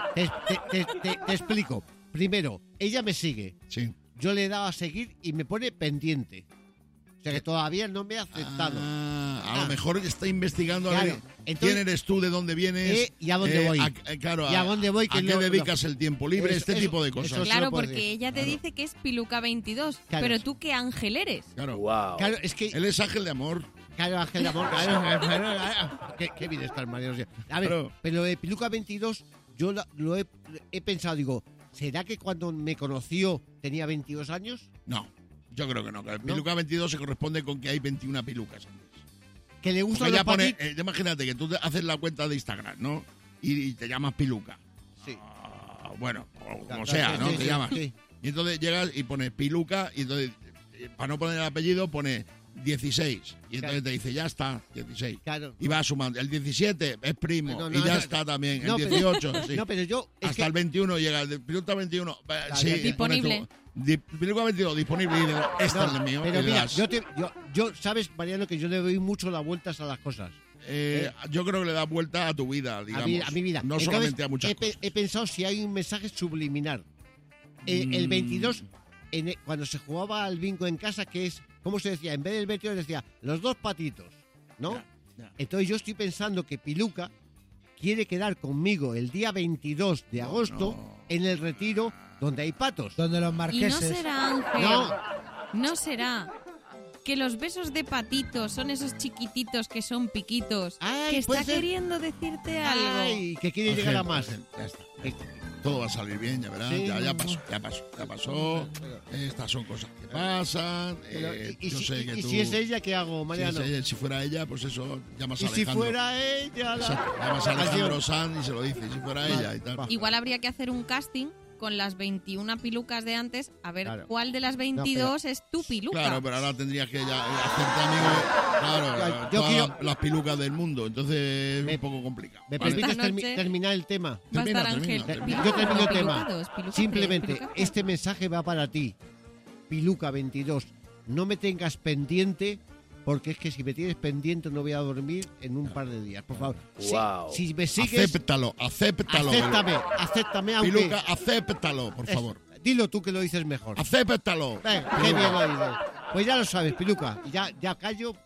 Speaker 5: te explico. Primero, ella me sigue.
Speaker 1: Sí.
Speaker 5: Yo le he dado a seguir y me pone pendiente. O sea que todavía no me ha aceptado.
Speaker 1: A lo mejor está investigando a
Speaker 5: Claro,
Speaker 1: ver
Speaker 5: entonces-
Speaker 1: quién eres tú, de dónde vienes
Speaker 5: y a dónde voy.
Speaker 1: Claro,
Speaker 5: Y a dónde voy, que
Speaker 1: a qué
Speaker 5: no-
Speaker 1: dedicas el tiempo libre,
Speaker 5: Eso-
Speaker 1: este
Speaker 5: eso-
Speaker 1: tipo de
Speaker 5: eso
Speaker 1: cosas.
Speaker 5: sí.
Speaker 7: Claro,
Speaker 5: lo puedo
Speaker 7: porque
Speaker 5: decir.
Speaker 7: ella te dice que es Piluca 22.
Speaker 5: Claro.
Speaker 7: Pero tú, ¿qué ángel eres?
Speaker 1: Claro.
Speaker 4: Wow.
Speaker 5: Claro, es que.
Speaker 1: Él es ángel de amor.
Speaker 5: Claro, Ángel de Amor, claro. Qué bien está el Mariano. A ver,
Speaker 1: Claro.
Speaker 5: pero de Piluca 22, yo lo he pensado, digo, ¿será que cuando me conoció tenía 22 años?
Speaker 1: No, yo creo que no. Que el piluca 22 se corresponde con que hay 21 pilucas antes.
Speaker 5: Que le gustan
Speaker 1: Porque
Speaker 5: los
Speaker 1: ya pone,
Speaker 5: patitos.
Speaker 1: imagínate que tú haces la cuenta de Instagram, ¿no? Y te llamas piluca.
Speaker 5: Sí.
Speaker 1: Bueno, o como
Speaker 5: Claro,
Speaker 1: sea,
Speaker 5: sí,
Speaker 1: ¿no?
Speaker 5: sí,
Speaker 1: Te
Speaker 5: sí,
Speaker 1: llamas.
Speaker 5: sí.
Speaker 1: Y entonces llegas y pones piluca y entonces, para no poner el apellido, pones 16. Y entonces
Speaker 5: Claro.
Speaker 1: te dice, ya está, 16.
Speaker 5: Claro.
Speaker 1: Y va sumando. El 17 es primo.
Speaker 5: No,
Speaker 1: y ya
Speaker 5: eso-
Speaker 1: está también.
Speaker 5: No,
Speaker 1: El
Speaker 5: pero-
Speaker 1: 18, sí.
Speaker 5: No, pero yo. es
Speaker 1: Hasta
Speaker 5: que-
Speaker 1: el 21 llega. El piluca 21. Sí,
Speaker 7: Disponible.
Speaker 1: pones tú, piluca 22 disponible. Y digo, este
Speaker 5: no,
Speaker 1: es el mío.
Speaker 5: pero
Speaker 1: y le
Speaker 5: mira,
Speaker 1: das.
Speaker 5: yo, sabes, Mariano, que yo le doy mucho las vueltas a las cosas.
Speaker 1: Yo creo que le da vuelta a tu vida, digamos.
Speaker 5: A mi vida.
Speaker 1: No
Speaker 5: Entonces,
Speaker 1: solamente a muchas cosas.
Speaker 5: he pensado si hay un mensaje subliminal. El 22, cuando se jugaba al bingo en casa, que es, ¿cómo se decía? En vez del 22 decía, los dos patitos, ¿no?
Speaker 1: Ya.
Speaker 5: Entonces yo estoy pensando que Piluca quiere quedar conmigo el día 22 de agosto en el retiro donde hay patos.
Speaker 10: Donde los
Speaker 7: Y no
Speaker 10: marqueses.
Speaker 7: será, Ángel.
Speaker 5: No.
Speaker 7: No será. Que los besos de patito son esos chiquititos que son piquitos.
Speaker 5: Ay,
Speaker 7: que está
Speaker 5: puede ser.
Speaker 7: queriendo decirte algo.
Speaker 5: Ay, que quiere llegar a más.
Speaker 1: Ya está. Todo va a salir bien, ya verás.
Speaker 5: Sí,
Speaker 1: ya
Speaker 5: no.
Speaker 1: pasó. Estas son cosas que pasan.
Speaker 5: Pero,
Speaker 1: Yo sé que tú.
Speaker 5: si es ella, ¿qué hago, Mariano?
Speaker 1: Si fuera ella, pues eso, llamas a
Speaker 5: Y si
Speaker 1: Alejandro.
Speaker 5: fuera ella,
Speaker 1: Exacto, llamas a Alejandro Sanz y se lo dices. Si fuera ella y tal.
Speaker 7: Igual habría que hacer un casting con las 21 pilucas de antes, a ver
Speaker 5: Claro.
Speaker 7: cuál de las 22 es tu piluca.
Speaker 1: Claro, pero ahora tendrías que ya hacerte amigo. Claro,
Speaker 5: Yo
Speaker 1: todas
Speaker 5: quiero-
Speaker 1: las pilucas del mundo. Entonces es un poco complicado.
Speaker 5: ¿Me
Speaker 1: Vale.
Speaker 5: permites
Speaker 7: Esta noche
Speaker 5: terminar el tema?
Speaker 7: Va a
Speaker 1: Termina,
Speaker 7: estar
Speaker 1: termina,
Speaker 7: Ángel.
Speaker 1: termina.
Speaker 7: Piluca
Speaker 5: Yo termino el
Speaker 7: o
Speaker 5: tema.
Speaker 7: piluca dos, piluca
Speaker 5: Simplemente,
Speaker 7: tres, piluca
Speaker 5: este mensaje va para ti, Piluca 22. No me tengas pendiente, porque es que si me tienes pendiente no voy a dormir en un par de días. Por favor,
Speaker 4: Wow.
Speaker 5: si me sigues,
Speaker 1: Acéptalo.
Speaker 5: acéptame, aunque...
Speaker 1: Piluca, acéptalo, por favor.
Speaker 5: Dilo tú que lo dices mejor.
Speaker 1: Acéptalo.
Speaker 5: Venga, qué bien lo dices. Pues ya lo sabes, Piluca. Ya callo.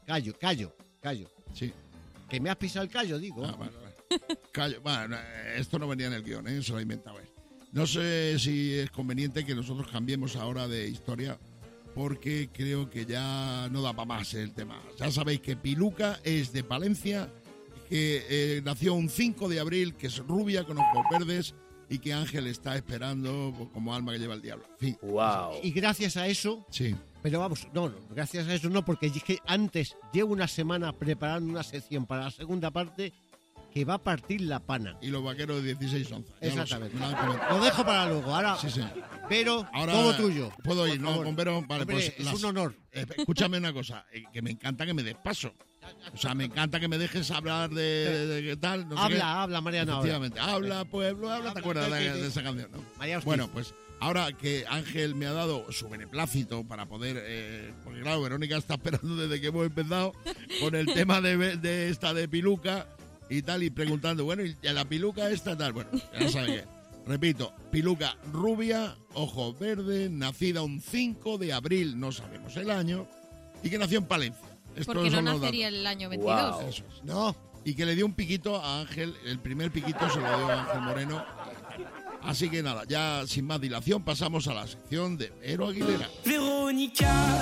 Speaker 1: Sí.
Speaker 5: Que me has pisado el callo, digo.
Speaker 1: Vale. Bueno, esto no venía en el guión, se lo he inventado él. No sé si es conveniente que nosotros cambiemos ahora de historia, porque creo que ya no da para más el tema. Ya sabéis que Piluca es de Palencia, que nació un 5 de abril, que es rubia con ojos verdes, y que Ángel está esperando pues, como alma que lleva el diablo. En fin.
Speaker 4: Wow.
Speaker 5: Y gracias a eso,
Speaker 1: Sí.
Speaker 5: pero vamos, no, gracias a eso no, porque es que antes llevo una semana preparando una sección para la segunda parte que va a partir la pana.
Speaker 1: Y los vaqueros de 16 onzas. Ya lo sé,
Speaker 5: Exactamente.
Speaker 1: me lo han comentado.
Speaker 5: Lo dejo para luego. Ahora,
Speaker 1: Sí, sí.
Speaker 5: pero
Speaker 1: Ahora
Speaker 5: todo tuyo.
Speaker 1: Puedo ir,
Speaker 5: Por
Speaker 1: ¿no?
Speaker 5: favor.
Speaker 1: Bombero, vale,
Speaker 5: Hombre,
Speaker 1: pues
Speaker 5: es un honor.
Speaker 1: escúchame una cosa, que me encanta que me des paso. O sea, me encanta que me dejes hablar de qué tal. No sé qué.
Speaker 5: Habla, Mariano. Habla.
Speaker 1: Efectivamente. Habla, pueblo, habla. ¿Te acuerdas de esa canción, no?
Speaker 5: María Ortiz.
Speaker 1: Bueno, pues ahora que Ángel me ha dado su beneplácito para poder... porque claro, Verónica está esperando desde que hemos empezado con el tema de esta de Piluca y tal, y preguntando, bueno, ¿y la Piluca esta tal? Bueno, ya sabe qué. Repito, Piluca rubia, ojos verdes, nacida un 5 de abril, no sabemos el año, y que nació en Palencia. Estos
Speaker 7: Porque no
Speaker 1: son los
Speaker 7: nacería
Speaker 1: datos.
Speaker 7: el año 22.
Speaker 4: Wow.
Speaker 1: Eso es.
Speaker 5: No,
Speaker 1: Y que le dio un piquito a Ángel, el primer piquito se lo dio a Ángel Moreno. Así que nada, ya sin más dilación pasamos a la sección de Vero Aguilera.
Speaker 8: Verónica.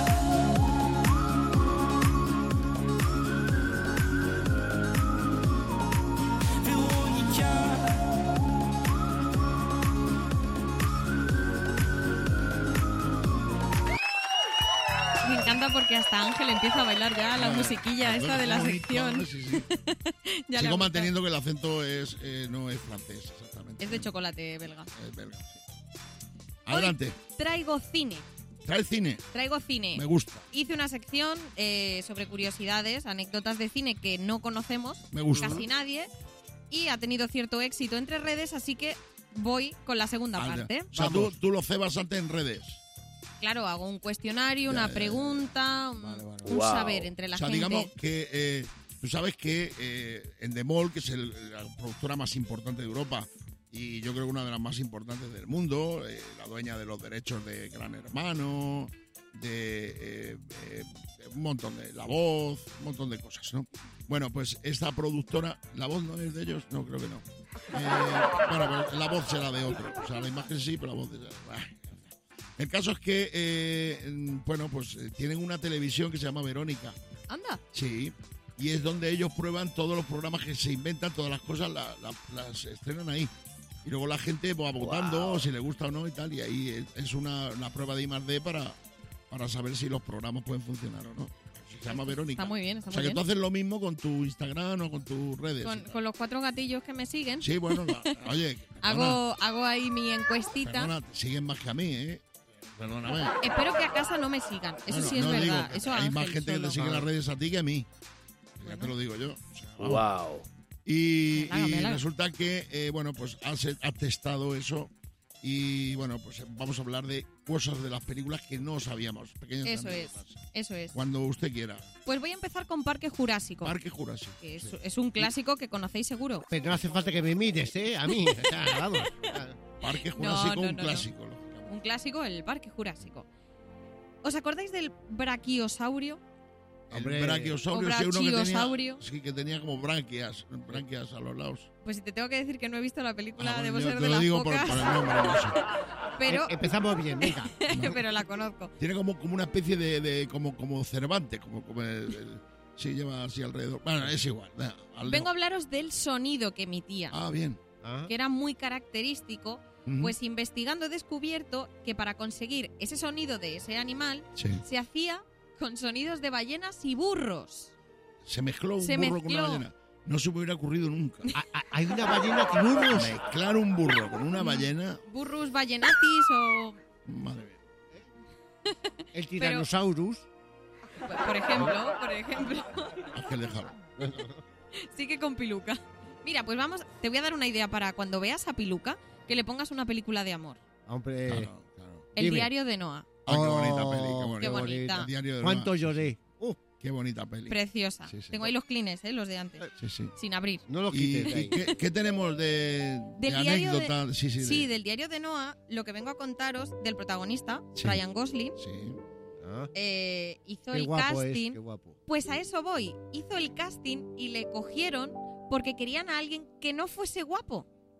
Speaker 7: Me encanta porque hasta Ángel empieza a bailar ya la musiquilla esta de la
Speaker 1: Bonito,
Speaker 7: sección.
Speaker 1: sí, sí.
Speaker 7: Ya le
Speaker 1: Sigo
Speaker 7: gusta.
Speaker 1: manteniendo que el acento no es francés, exactamente.
Speaker 7: Es de chocolate belga.
Speaker 1: Es belga, sí. Adelante.
Speaker 7: Hoy traigo cine.
Speaker 1: Trae cine.
Speaker 7: Traigo cine.
Speaker 1: Me gusta.
Speaker 7: Hice una sección sobre curiosidades, anécdotas de cine que no conocemos,
Speaker 1: Me gusta.
Speaker 7: casi nadie, y ha tenido cierto éxito entre redes, así que voy con la segunda parte.
Speaker 1: O sea, tú lo cebas antes en redes.
Speaker 7: Claro, hago un cuestionario, una pregunta,
Speaker 1: Vale, vale.
Speaker 7: un
Speaker 4: Wow.
Speaker 7: saber entre la
Speaker 1: O sea,
Speaker 7: gente.
Speaker 1: digamos que tú sabes que Endemol, que es la productora más importante de Europa y yo creo que una de las más importantes del mundo, la dueña de los derechos de Gran Hermano, de un montón de La Voz, un montón de cosas, ¿no? Bueno, pues esta productora, ¿La Voz no es de ellos? No, creo que no. Bueno, pues La Voz será de otro. O sea, la imagen sí, pero La Voz... El caso es que, bueno, pues tienen una televisión que se llama Verónica.
Speaker 7: Anda,
Speaker 1: Sí. Y es donde ellos prueban todos los programas que se inventan, todas las cosas las estrenan ahí. Y luego la gente va votando si le gusta o no y tal. Y ahí es una prueba de I+D para saber si los programas pueden funcionar o no. Se llama Verónica.
Speaker 7: está muy bien, está
Speaker 1: O sea
Speaker 7: muy
Speaker 1: que tú
Speaker 7: bien.
Speaker 1: haces lo mismo con tu Instagram o con tus redes.
Speaker 7: Con los 4 gatillos que me siguen,
Speaker 1: Sí, bueno, oye,
Speaker 7: hago ahí mi encuestita.
Speaker 1: perdona, te siguen más que a mí, ¿eh? Perdóname.
Speaker 7: Espero que a casa no me sigan, eso
Speaker 1: Bueno,
Speaker 7: sí es
Speaker 1: no, digo
Speaker 7: verdad.
Speaker 1: que
Speaker 7: Eso
Speaker 1: hay
Speaker 7: Ángel
Speaker 1: más gente que
Speaker 7: solo.
Speaker 1: te sigue en las redes a ti que a mí. Ya te lo digo yo. O sea, vamos.
Speaker 4: Wow.
Speaker 1: Y,
Speaker 7: Me halaga, me
Speaker 1: y
Speaker 7: halaga.
Speaker 1: resulta que, bueno, pues has testado eso y, bueno, pues vamos a hablar de cosas de las películas que no sabíamos. Pequeñas
Speaker 7: Eso es,
Speaker 1: anécdotas.
Speaker 7: eso es.
Speaker 1: Cuando usted quiera.
Speaker 7: Pues voy a empezar con Parque Jurásico,
Speaker 1: Parque Jurásico.
Speaker 7: que es,
Speaker 1: Sí.
Speaker 7: es un clásico que conocéis seguro.
Speaker 5: pero no hace falta que me mires, A mí. O sea, vamos.
Speaker 1: Parque Jurásico,
Speaker 7: no,
Speaker 1: un
Speaker 7: no.
Speaker 1: clásico. lógicamente.
Speaker 7: Un clásico, el Parque Jurásico. ¿Os acordáis del brachiosaurio?
Speaker 1: El brachiosaurio, sí, uno que
Speaker 7: Brachiosaurio.
Speaker 1: tenía, sí, que tenía como branquias a los lados.
Speaker 7: Pues si te tengo que decir que no he visto la película,
Speaker 1: Ah, bueno,
Speaker 7: debo
Speaker 1: yo
Speaker 7: ser
Speaker 1: te
Speaker 7: de
Speaker 1: lo
Speaker 7: las
Speaker 1: digo
Speaker 7: pocas,
Speaker 1: por el nombre, no sé.
Speaker 7: pero,
Speaker 5: Empezamos bien, venga.
Speaker 7: pero la conozco.
Speaker 1: Tiene como una especie de como Cervantes, como sí, lleva así alrededor. Bueno, es igual.
Speaker 7: Vengo a hablaros del sonido que emitía,
Speaker 1: Ah, bien.
Speaker 7: que era muy característico.
Speaker 1: Ujú.
Speaker 7: Pues investigando he descubierto que para conseguir ese sonido de ese animal
Speaker 1: Sí.
Speaker 7: se hacía con sonidos de ballenas y burros.
Speaker 1: Se mezcló un
Speaker 7: Se
Speaker 1: burro con
Speaker 7: mezcló.
Speaker 1: una ballena. No se me hubiera ocurrido nunca.
Speaker 5: Hay una ballena que burros.
Speaker 1: Mezclar un burro con una ballena.
Speaker 7: Burrus ballenatis o,
Speaker 1: Madre mía.
Speaker 5: El Tyrannosaurus.
Speaker 7: por ejemplo,
Speaker 1: Ángel, déjalo.
Speaker 7: sigue con Piluca. Mira, pues vamos, te voy a dar una idea para cuando veas a Piluca, que le pongas una película de amor.
Speaker 5: Hombre.
Speaker 1: Claro, claro.
Speaker 7: El
Speaker 5: Dime.
Speaker 7: diario de Noah.
Speaker 1: Ah, qué bonita
Speaker 5: Oh,
Speaker 1: peli,
Speaker 7: qué bonita.
Speaker 1: El diario de
Speaker 5: ¿Cuánto
Speaker 1: Noah.
Speaker 5: lloré?
Speaker 1: Qué bonita peli.
Speaker 7: Preciosa.
Speaker 1: Sí, sí.
Speaker 7: Tengo ahí los clines, los de antes,
Speaker 1: Sí, sí.
Speaker 7: sin abrir.
Speaker 5: No lo
Speaker 1: ¿Y,
Speaker 5: quites de ahí.
Speaker 1: qué tenemos de
Speaker 7: Del diario de-
Speaker 1: anécdota? Sí, sí.
Speaker 7: Sí, del diario de Noah, lo que vengo a contaros del protagonista,
Speaker 1: Sí.
Speaker 7: Ryan Gosling,
Speaker 1: Sí.
Speaker 5: Ah,
Speaker 7: hizo
Speaker 5: qué
Speaker 7: el
Speaker 5: guapo
Speaker 7: casting.
Speaker 5: qué guapo.
Speaker 7: Pues a eso voy. Hizo el casting y le cogieron porque querían a alguien que no fuese guapo.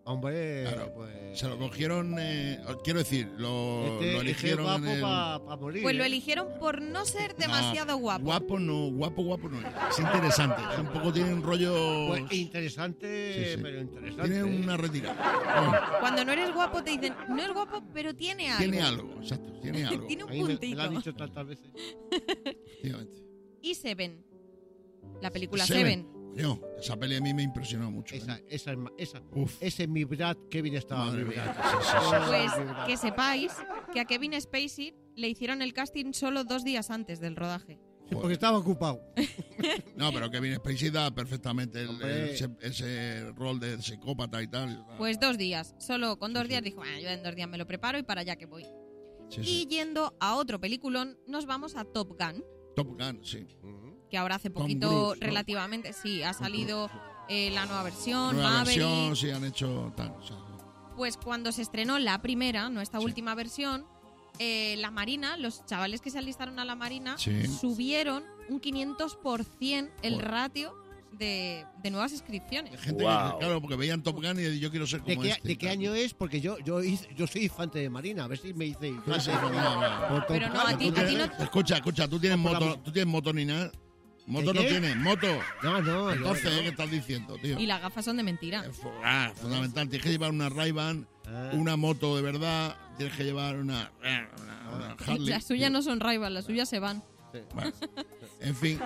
Speaker 5: Hombre,
Speaker 1: Claro.
Speaker 5: pues...
Speaker 1: Se lo cogieron, quiero decir, lo eligieron
Speaker 5: guapo
Speaker 1: en el...
Speaker 5: para morir.
Speaker 7: Pues lo
Speaker 5: ¿eh?
Speaker 7: eligieron por no ser demasiado guapo.
Speaker 1: Guapo no, guapo no. Es interesante. Un poco tiene un rollo...
Speaker 5: Pues interesante,
Speaker 1: Sí.
Speaker 5: pero interesante.
Speaker 1: Tiene
Speaker 5: ¿eh?
Speaker 1: una retirada.
Speaker 7: Cuando no eres guapo te dicen, no es guapo, pero tiene algo.
Speaker 1: Tiene algo, exacto. Tiene algo.
Speaker 7: Tiene un
Speaker 5: A mí me
Speaker 7: puntito.
Speaker 5: lo han dicho tantas veces.
Speaker 1: Efectivamente.
Speaker 7: Y Seven. La película
Speaker 1: Seven.
Speaker 7: Seven.
Speaker 1: Coño, esa peli a mí me impresionó mucho.
Speaker 5: Esa
Speaker 1: Uf.
Speaker 5: ese es mi Brad, Kevin estaba
Speaker 1: Madre
Speaker 5: mi
Speaker 1: mía.
Speaker 5: Brad.
Speaker 1: Sí, sí, sí.
Speaker 7: Pues
Speaker 5: mi Brad.
Speaker 7: que sepáis que a Kevin Spacey le hicieron el casting solo 2 días antes del rodaje.
Speaker 5: Sí, porque estaba ocupado.
Speaker 1: No, pero Kevin Spacey da perfectamente
Speaker 5: Hombre.
Speaker 1: ese rol de psicópata y tal.
Speaker 7: Pues 2 días. Solo con 2 días dijo, yo en 2 días me lo preparo y para allá que voy.
Speaker 1: Sí,
Speaker 7: Y
Speaker 1: sí.
Speaker 7: yendo a otro peliculón, nos vamos a Top Gun,
Speaker 1: Top Gun, sí.
Speaker 7: que ahora hace
Speaker 1: Tom
Speaker 7: poquito,
Speaker 1: Cruise, ¿no?
Speaker 7: relativamente, sí, ha salido la nueva versión,
Speaker 1: Nueva
Speaker 7: Maverick.
Speaker 1: versión, sí, han hecho tal. O sea,
Speaker 7: Pues cuando se estrenó la primera, no esta
Speaker 1: Sí.
Speaker 7: última versión, la Marina, los chavales que se alistaron a la Marina,
Speaker 1: Sí.
Speaker 7: subieron un 500% el
Speaker 1: Joder.
Speaker 7: ratio de nuevas inscripciones.
Speaker 1: gente
Speaker 4: Wow.
Speaker 1: que, claro, porque veían Top Gun y yo quiero ser como este.
Speaker 5: ¿De qué año es? Porque yo soy infante de Marina. A ver si me hice infante
Speaker 1: Pues,
Speaker 5: de Marina.
Speaker 1: no,
Speaker 5: Por Top
Speaker 7: Pero no,
Speaker 5: Gun.
Speaker 7: a ti no-
Speaker 1: Escucha, tú tienes
Speaker 5: Por la
Speaker 1: moto,
Speaker 5: música.
Speaker 1: tú tienes moto ni nada. Moto no
Speaker 5: qué?
Speaker 1: tienes, moto.
Speaker 5: No.
Speaker 1: Entonces,
Speaker 5: yo no.
Speaker 1: ¿qué estás diciendo, tío?
Speaker 7: Y las gafas son de mentira.
Speaker 1: Fundamental. Tienes que llevar una Ray-Ban,
Speaker 5: Ah.
Speaker 1: una moto de verdad. Tienes que llevar una Harley.
Speaker 7: Las suyas no son Ray-Ban, las suyas se van.
Speaker 1: Bueno, en fin.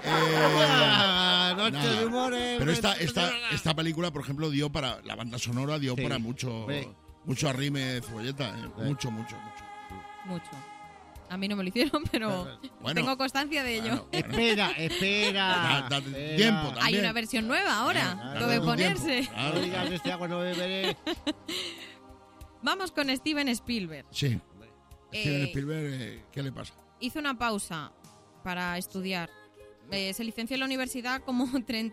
Speaker 5: Noche
Speaker 1: nada.
Speaker 5: de humores.
Speaker 1: Pero esta película, por ejemplo, dio para. La banda sonora dio
Speaker 5: Sí.
Speaker 1: para mucho arrime de cebolleta. Mucho.
Speaker 7: Mucho. A mí no me lo hicieron, pero
Speaker 1: Bueno.
Speaker 7: tengo constancia de ello.
Speaker 5: Espera.
Speaker 1: Date
Speaker 5: espera.
Speaker 1: tiempo,
Speaker 7: Hay
Speaker 1: también.
Speaker 7: una versión nueva ahora,
Speaker 5: Claro,
Speaker 7: lo de
Speaker 1: Date tu tiempo.
Speaker 7: ponerse.
Speaker 1: Claro.
Speaker 5: No digas de este agua no beberé.
Speaker 7: Vamos con Steven Spielberg.
Speaker 1: Sí. Steven
Speaker 7: Eh,
Speaker 1: Spielberg, ¿qué le pasa?
Speaker 7: Hizo una pausa para estudiar. Se licenció en la universidad como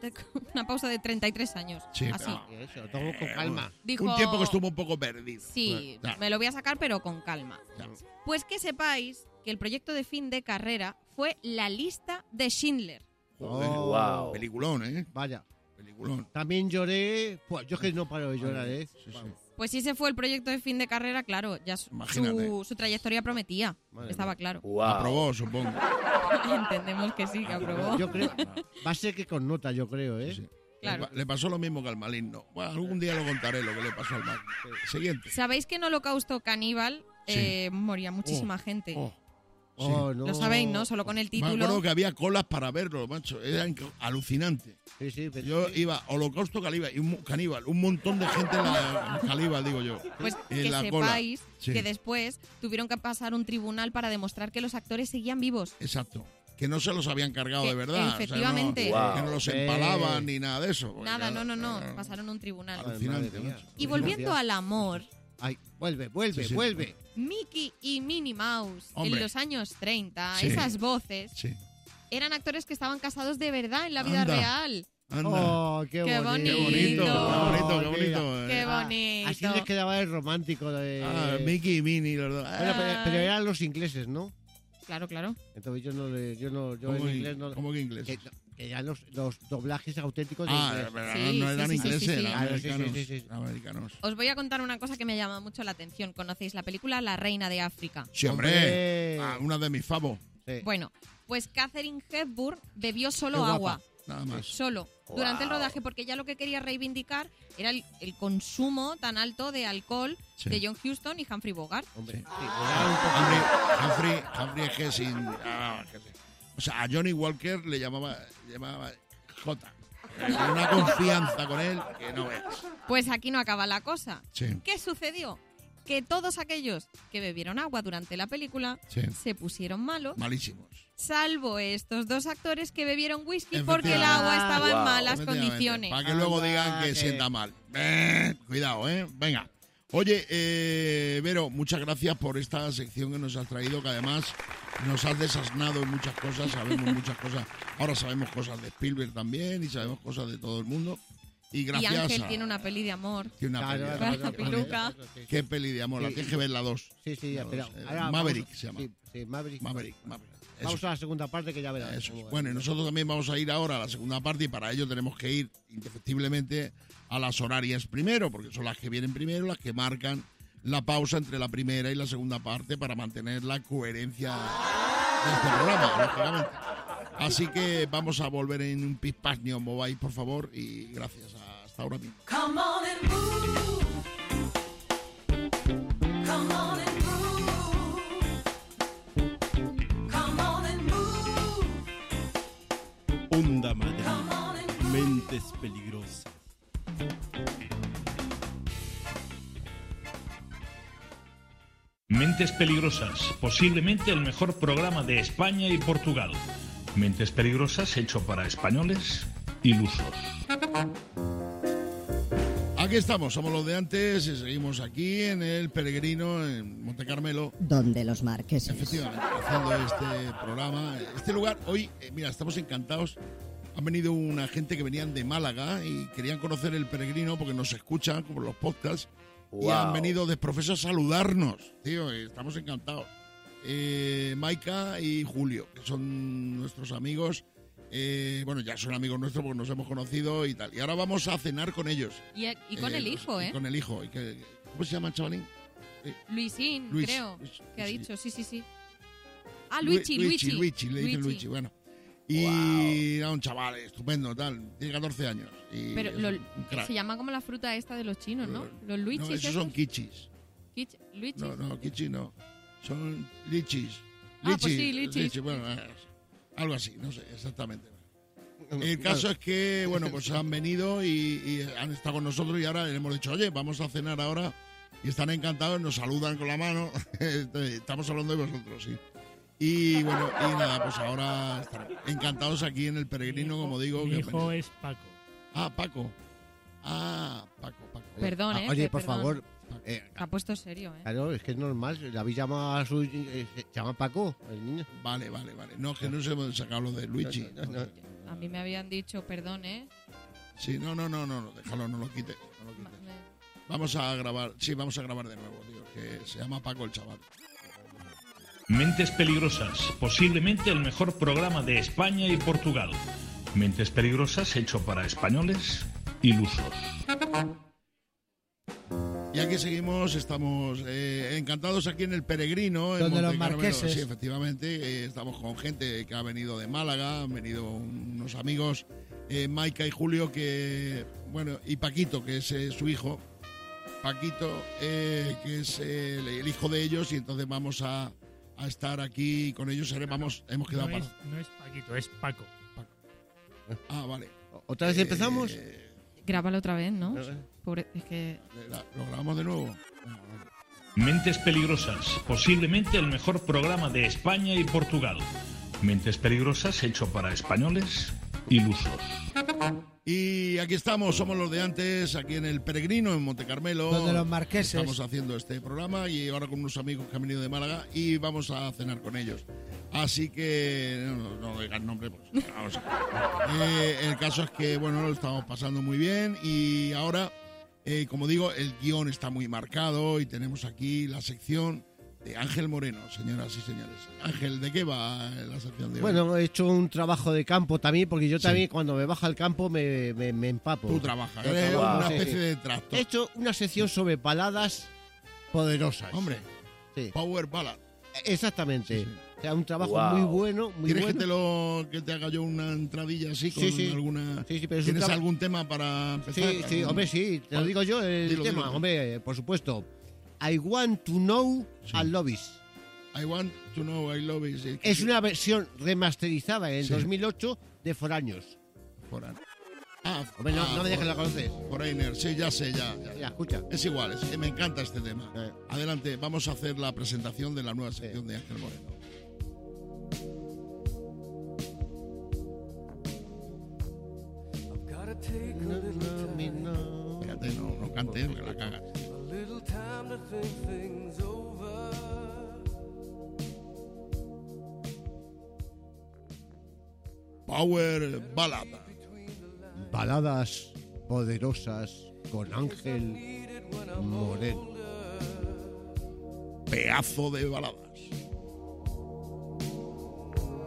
Speaker 7: una pausa de 33 años.
Speaker 1: Sí,
Speaker 7: así.
Speaker 1: pero-
Speaker 5: Eso, todo con calma.
Speaker 7: Dijo,
Speaker 1: Un tiempo que estuvo un poco perdido.
Speaker 7: Sí,
Speaker 1: Ya.
Speaker 7: me lo voy a sacar, pero con calma.
Speaker 1: Ya.
Speaker 7: Pues que sepáis que el proyecto de fin de carrera fue La lista de Schindler.
Speaker 1: Joder.
Speaker 5: Oh,
Speaker 4: Wow.
Speaker 1: Peliculón, ¿eh?
Speaker 5: Vaya.
Speaker 1: Peliculón.
Speaker 5: También lloré. Pues yo que no paro de llorar, ¿eh?
Speaker 1: Sí, sí.
Speaker 7: Pues si ese fue el proyecto de fin de carrera, claro, ya
Speaker 1: Imagínate.
Speaker 7: su trayectoria prometía.
Speaker 5: Madre
Speaker 7: Estaba claro.
Speaker 4: Wow.
Speaker 1: Aprobó, supongo.
Speaker 7: Entendemos que sí, que aprobó.
Speaker 5: Yo creo. Va a ser que con nota, yo creo, ¿eh?
Speaker 1: Sí, sí.
Speaker 7: Claro.
Speaker 1: Le pasó lo mismo que al maligno. Bueno, algún día lo contaré lo que le pasó al maligno. Siguiente.
Speaker 7: ¿Sabéis que en Holocausto Caníbal
Speaker 1: Sí.
Speaker 7: moría muchísima gente?
Speaker 1: Oh, sí.
Speaker 5: Oh, no.
Speaker 7: Lo sabéis, ¿no? Solo con el
Speaker 1: Me
Speaker 7: título.
Speaker 1: acuerdo que había colas para verlo, macho. Era alucinante.
Speaker 5: Sí, sí, pero-
Speaker 1: Yo iba Holocausto Caníbal, un montón de gente en la Caníbal, digo yo.
Speaker 7: Pues
Speaker 1: en
Speaker 7: que
Speaker 1: la
Speaker 7: sepáis
Speaker 1: cola. Sí.
Speaker 7: que después tuvieron que pasar un tribunal para demostrar que los actores seguían vivos.
Speaker 1: Exacto. Que no se los habían cargado
Speaker 7: Que
Speaker 1: de verdad. O sea,
Speaker 7: efectivamente.
Speaker 1: no,
Speaker 4: Wow.
Speaker 1: que no los empalaban ni nada de eso. Porque
Speaker 7: Nada,
Speaker 1: claro,
Speaker 7: no. Pasaron un tribunal.
Speaker 1: Alucinante,
Speaker 5: Madre mía.
Speaker 1: macho.
Speaker 7: Y volviendo al amor,
Speaker 5: Ay, vuelve,
Speaker 1: Sí, sí.
Speaker 5: vuelve.
Speaker 7: Mickey y Minnie Mouse
Speaker 1: Hombre.
Speaker 7: en los años 30,
Speaker 1: Sí.
Speaker 7: esas voces,
Speaker 1: Sí.
Speaker 7: eran actores que estaban casados de verdad en la vida
Speaker 1: Anda.
Speaker 7: real.
Speaker 1: Anda.
Speaker 5: Oh, qué
Speaker 7: Qué
Speaker 5: bonito.
Speaker 1: qué bonito, qué bonito, qué
Speaker 5: mira.
Speaker 1: bonito.
Speaker 7: Qué
Speaker 5: Ah,
Speaker 7: bonito.
Speaker 5: Así les quedaba el romántico de.
Speaker 1: Mickey y Minnie, los dos.
Speaker 5: Bueno, pero eran los ingleses, ¿no?
Speaker 7: Claro, claro.
Speaker 5: Entonces yo yo
Speaker 1: ¿Cómo
Speaker 5: en inglés no.
Speaker 1: ¿Cómo que inglés?
Speaker 5: Que ya los doblajes auténticos de
Speaker 1: Ah,
Speaker 5: inglés.
Speaker 1: pero
Speaker 7: Sí,
Speaker 1: no eran
Speaker 7: sí, sí,
Speaker 1: ingleses,
Speaker 7: sí, sí.
Speaker 1: eran
Speaker 5: Ah, sí,
Speaker 1: americanos.
Speaker 5: sí, sí, sí.
Speaker 1: Americanos.
Speaker 7: Os voy a contar una cosa que me llama mucho la atención. ¿Conocéis la película La Reina de África?
Speaker 1: Sí, hombre.
Speaker 5: Hombre.
Speaker 1: Una de mis favos,
Speaker 5: Sí.
Speaker 7: Bueno, pues Catherine Hepburn bebió
Speaker 5: Qué
Speaker 7: solo
Speaker 5: guapa.
Speaker 7: agua.
Speaker 1: nada más.
Speaker 7: Solo. Durante el rodaje, porque ella lo que quería reivindicar era el consumo tan alto de alcohol
Speaker 1: Sí.
Speaker 7: de John Huston y Humphrey Bogart.
Speaker 5: Hombre,
Speaker 1: Sí.
Speaker 5: sí, era un poco-
Speaker 1: Humphrey es que sin... que sí. O sea, a Johnny Walker le llamaba J. Una confianza con él que no veas.
Speaker 7: Pues aquí no acaba la cosa.
Speaker 1: Sí,
Speaker 7: ¿Qué sucedió? Que todos aquellos que bebieron agua durante la película
Speaker 1: sí.
Speaker 7: se pusieron malos,
Speaker 1: Malísimos.
Speaker 7: salvo estos dos actores que bebieron whisky porque el
Speaker 1: Efectivamente.
Speaker 7: agua estaba en
Speaker 4: Wow.
Speaker 7: malas
Speaker 1: Efectivamente,
Speaker 7: condiciones.
Speaker 1: Para que luego
Speaker 5: Anda,
Speaker 1: digan que
Speaker 5: que-
Speaker 1: sienta mal. Cuidado, Venga. Oye, Vero, muchas gracias por esta sección que nos has traído, que además nos has desasnado en muchas cosas, sabemos muchas cosas. Ahora sabemos cosas de Spielberg también y sabemos cosas de todo el mundo. Y
Speaker 7: Y
Speaker 1: gracias
Speaker 7: Ángel
Speaker 1: a...
Speaker 7: tiene una peli de amor.
Speaker 1: Tiene una
Speaker 5: Claro,
Speaker 1: peli de
Speaker 5: claro,
Speaker 1: amor.
Speaker 5: claro,
Speaker 7: Piluca.
Speaker 5: claro, sí.
Speaker 1: Qué peli de amor, la
Speaker 5: Sí.
Speaker 1: tienes que ver la 2.
Speaker 5: Sí, sí,
Speaker 1: La
Speaker 5: pero
Speaker 1: dos,
Speaker 5: ahora
Speaker 1: Maverick
Speaker 5: vamos-
Speaker 1: se llama.
Speaker 5: Sí, Maverick.
Speaker 1: Maverick.
Speaker 5: Vamos a la segunda parte que ya verás.
Speaker 1: Eso es. Bueno, y nosotros también vamos a ir ahora a la segunda parte y para ello tenemos que ir indefectiblemente a las horarias primero, porque son las que vienen primero, las que marcan la pausa entre la primera y la segunda parte para mantener la coherencia de este programa, lógicamente. Así que vamos a volver en un pispasnio, mováis por favor, y gracias. Hasta ahora mismo.
Speaker 4: Come on and move. Come on and move. Come on and move.
Speaker 3: Onda Madrid, mentes peligrosas.
Speaker 2: Mentes Peligrosas, posiblemente el mejor programa de España y Portugal. Mentes Peligrosas hecho para españoles ilusos.
Speaker 1: Aquí estamos, somos los de antes y seguimos aquí en el Peregrino, en Monte Carmelo.
Speaker 10: Donde los marqueses.
Speaker 1: Efectivamente, haciendo este programa. Este lugar, hoy, mira, estamos encantados. Han venido una gente que venían de Málaga y querían conocer el Peregrino porque nos escuchan como los podcasts. Wow. Y han venido desprofeso a saludarnos, tío, y estamos encantados. Maika y Julio, que son nuestros amigos. Bueno, ya son amigos nuestros porque nos hemos conocido y tal. Y ahora vamos a cenar con ellos.
Speaker 7: Y con el hijo,
Speaker 1: Con el hijo. ¿Cómo se llama el chavalín?
Speaker 7: Luisín,
Speaker 1: Luis,
Speaker 7: creo,
Speaker 1: Luis,
Speaker 7: que ha
Speaker 1: sí.
Speaker 7: dicho. Sí. Ah, Luigi,
Speaker 1: le dicen Luigi, bueno. Y era un chaval estupendo, tal. Tiene 14 años. Y
Speaker 7: pero
Speaker 1: se
Speaker 7: se llama como la fruta esta de los chinos, ¿no? Los Luichis.
Speaker 1: No, esos son kichis.
Speaker 7: ¿Luichis?
Speaker 1: No, kichis no. Son lichis.
Speaker 7: Ah, pues sí, lichis.
Speaker 1: Bueno, algo así, no sé exactamente. El caso es que, bueno, pues han venido y han estado con nosotros y ahora les hemos dicho, oye, vamos a cenar ahora. Y están encantados, nos saludan con la mano. Estamos hablando de vosotros, sí. Y bueno, y nada, pues ahora están encantados aquí en el Peregrino, como digo.
Speaker 11: Mi hijo es Paco.
Speaker 1: Paco. Paco.
Speaker 7: Perdón,
Speaker 5: oye, por favor.
Speaker 7: Se ha puesto serio,
Speaker 5: Claro, es que es normal. La habéis llamado a su... se llama Paco, el niño.
Speaker 1: Vale. No, que no se hemos sacado lo de Luigi.
Speaker 7: A mí me habían dicho, perdón,
Speaker 1: Sí, no, déjalo, no lo quite. Vamos a grabar, vamos a grabar de nuevo, tío, que se llama Paco el chaval.
Speaker 2: Mentes Peligrosas, posiblemente el mejor programa de España y Portugal. Mentes Peligrosas hecho para españoles ilusos.
Speaker 1: Y aquí seguimos, estamos encantados aquí en el Peregrino.
Speaker 11: Donde
Speaker 1: en
Speaker 11: los
Speaker 1: Monte
Speaker 11: marqueses.
Speaker 1: Carmelo. Sí, efectivamente, estamos con gente que ha venido de Málaga, han venido unos amigos, Maika y Julio, y Paquito, que es su hijo. Paquito, que es el hijo de ellos, y entonces vamos a estar aquí con ellos. Hemos quedado
Speaker 11: No es Paquito, es Paco.
Speaker 1: Vale.
Speaker 5: ¿Otra vez empezamos?
Speaker 7: Grábalo otra vez, ¿no? Pobre, es que...
Speaker 1: ¿Lo grabamos de nuevo?
Speaker 2: Mentes Peligrosas, posiblemente el mejor programa de España y Portugal. Mentes Peligrosas hecho para españoles ilusos.
Speaker 1: Y aquí estamos, somos los de antes, aquí en el Peregrino, en Monte Carmelo.
Speaker 11: Donde los marqueses.
Speaker 1: Estamos haciendo este programa y ahora con unos amigos que han venido de Málaga y vamos a cenar con ellos. Así que, no digan nombre, pues vamos el caso es que, bueno, lo estamos pasando muy bien y ahora, como digo, el guión está muy marcado y tenemos aquí la sección de Ángel Moreno, señoras y señores. Ángel, ¿de qué va la sección de hoy?
Speaker 5: Bueno, he hecho un trabajo de campo también, porque yo también cuando me baja al campo me empapo.
Speaker 1: Tú trabajas, eres una especie de tractor.
Speaker 5: He hecho una sección sobre baladas poderosas.
Speaker 1: Hombre,
Speaker 5: sí.
Speaker 1: Power Ballad.
Speaker 5: Exactamente. Sí. O sea, un trabajo muy bueno, muy
Speaker 1: ¿Quieres
Speaker 5: bueno.
Speaker 1: que te haga yo una entradilla así con alguna...
Speaker 5: Sí, pero
Speaker 1: ¿Tienes algún tema para empezar?
Speaker 5: Sí, hombre, sí. Te lo digo yo, el tema. Dilo. Hombre, por supuesto. I Want to Know I Love It.
Speaker 1: I Want to Know I Love It.
Speaker 5: Es una versión remasterizada en 2008 de Foráneos. Hombre, no me dejes la conocer.
Speaker 1: Foreigner, sí, ya sé, ya.
Speaker 5: Escucha.
Speaker 1: Es igual, me encanta este tema. Adelante, vamos a hacer la presentación de la nueva sección de Ángel Moreno. Espérate, no cantes, porque la cagas. Power Ballad.
Speaker 5: Baladas poderosas con Ángel Moreno.
Speaker 1: Pedazo de baladas.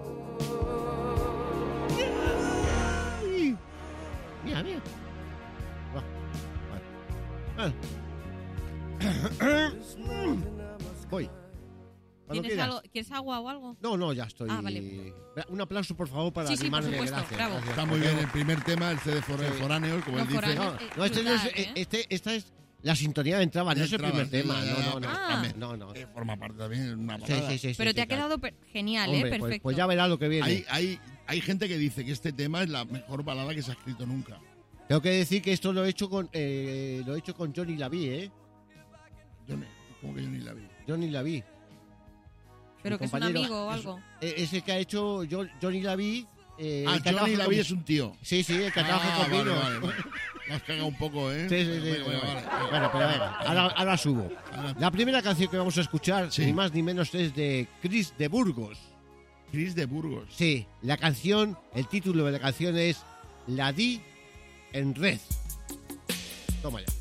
Speaker 5: Voy. Cuando
Speaker 7: ¿Tienes
Speaker 5: quieras.
Speaker 7: algo, ¿Quieres agua o algo?
Speaker 5: No, ya estoy.
Speaker 7: Ah, vale.
Speaker 5: Un aplauso, por favor, para
Speaker 7: Sí, sí, por
Speaker 5: animarme.
Speaker 7: supuesto,
Speaker 5: Gracias,
Speaker 7: bravo.
Speaker 5: gracias.
Speaker 1: Está muy bien el primer tema, el CD
Speaker 5: Sí.
Speaker 1: Foráneos, como
Speaker 7: No,
Speaker 1: él dice.
Speaker 7: Foráneos.
Speaker 5: No, este no es,
Speaker 7: Brutal,
Speaker 5: esta es la sintonía de entrada, no es el
Speaker 1: Entraba,
Speaker 5: primer tema.
Speaker 1: ya, ya,
Speaker 5: No.
Speaker 1: pero
Speaker 7: Ah.
Speaker 1: también,
Speaker 5: No.
Speaker 1: forma parte también de una
Speaker 5: Sí,
Speaker 1: balada.
Speaker 5: sí,
Speaker 7: Pero te ha
Speaker 5: claro.
Speaker 7: quedado genial,
Speaker 5: Hombre,
Speaker 7: perfecto.
Speaker 5: pues ya verás lo que viene.
Speaker 1: Hay gente que dice que este tema es la mejor balada que se ha escrito nunca.
Speaker 5: Tengo que decir que esto lo he hecho con Johnny Laví, ¿eh?
Speaker 1: Como que yo ni la vi.
Speaker 5: Johnny Laví.
Speaker 7: Pero
Speaker 5: Mi
Speaker 7: que es un
Speaker 5: compañero,
Speaker 7: amigo o algo.
Speaker 5: Es el que ha hecho Johnny Laví.
Speaker 1: Johnny Laví es un tío.
Speaker 5: Sí, el que trabaja conmigo.
Speaker 1: Vale. Me has cagado un poco, ¿eh?
Speaker 5: Sí.
Speaker 1: Vale.
Speaker 5: Bueno, pero venga, ahora subo. La primera canción que vamos a escuchar,
Speaker 1: Sí.
Speaker 5: ni más ni menos, es de Chris de Burgos.
Speaker 1: Chris de Burgos.
Speaker 5: Sí, la canción, el título de la canción es La Di en Red. Toma ya.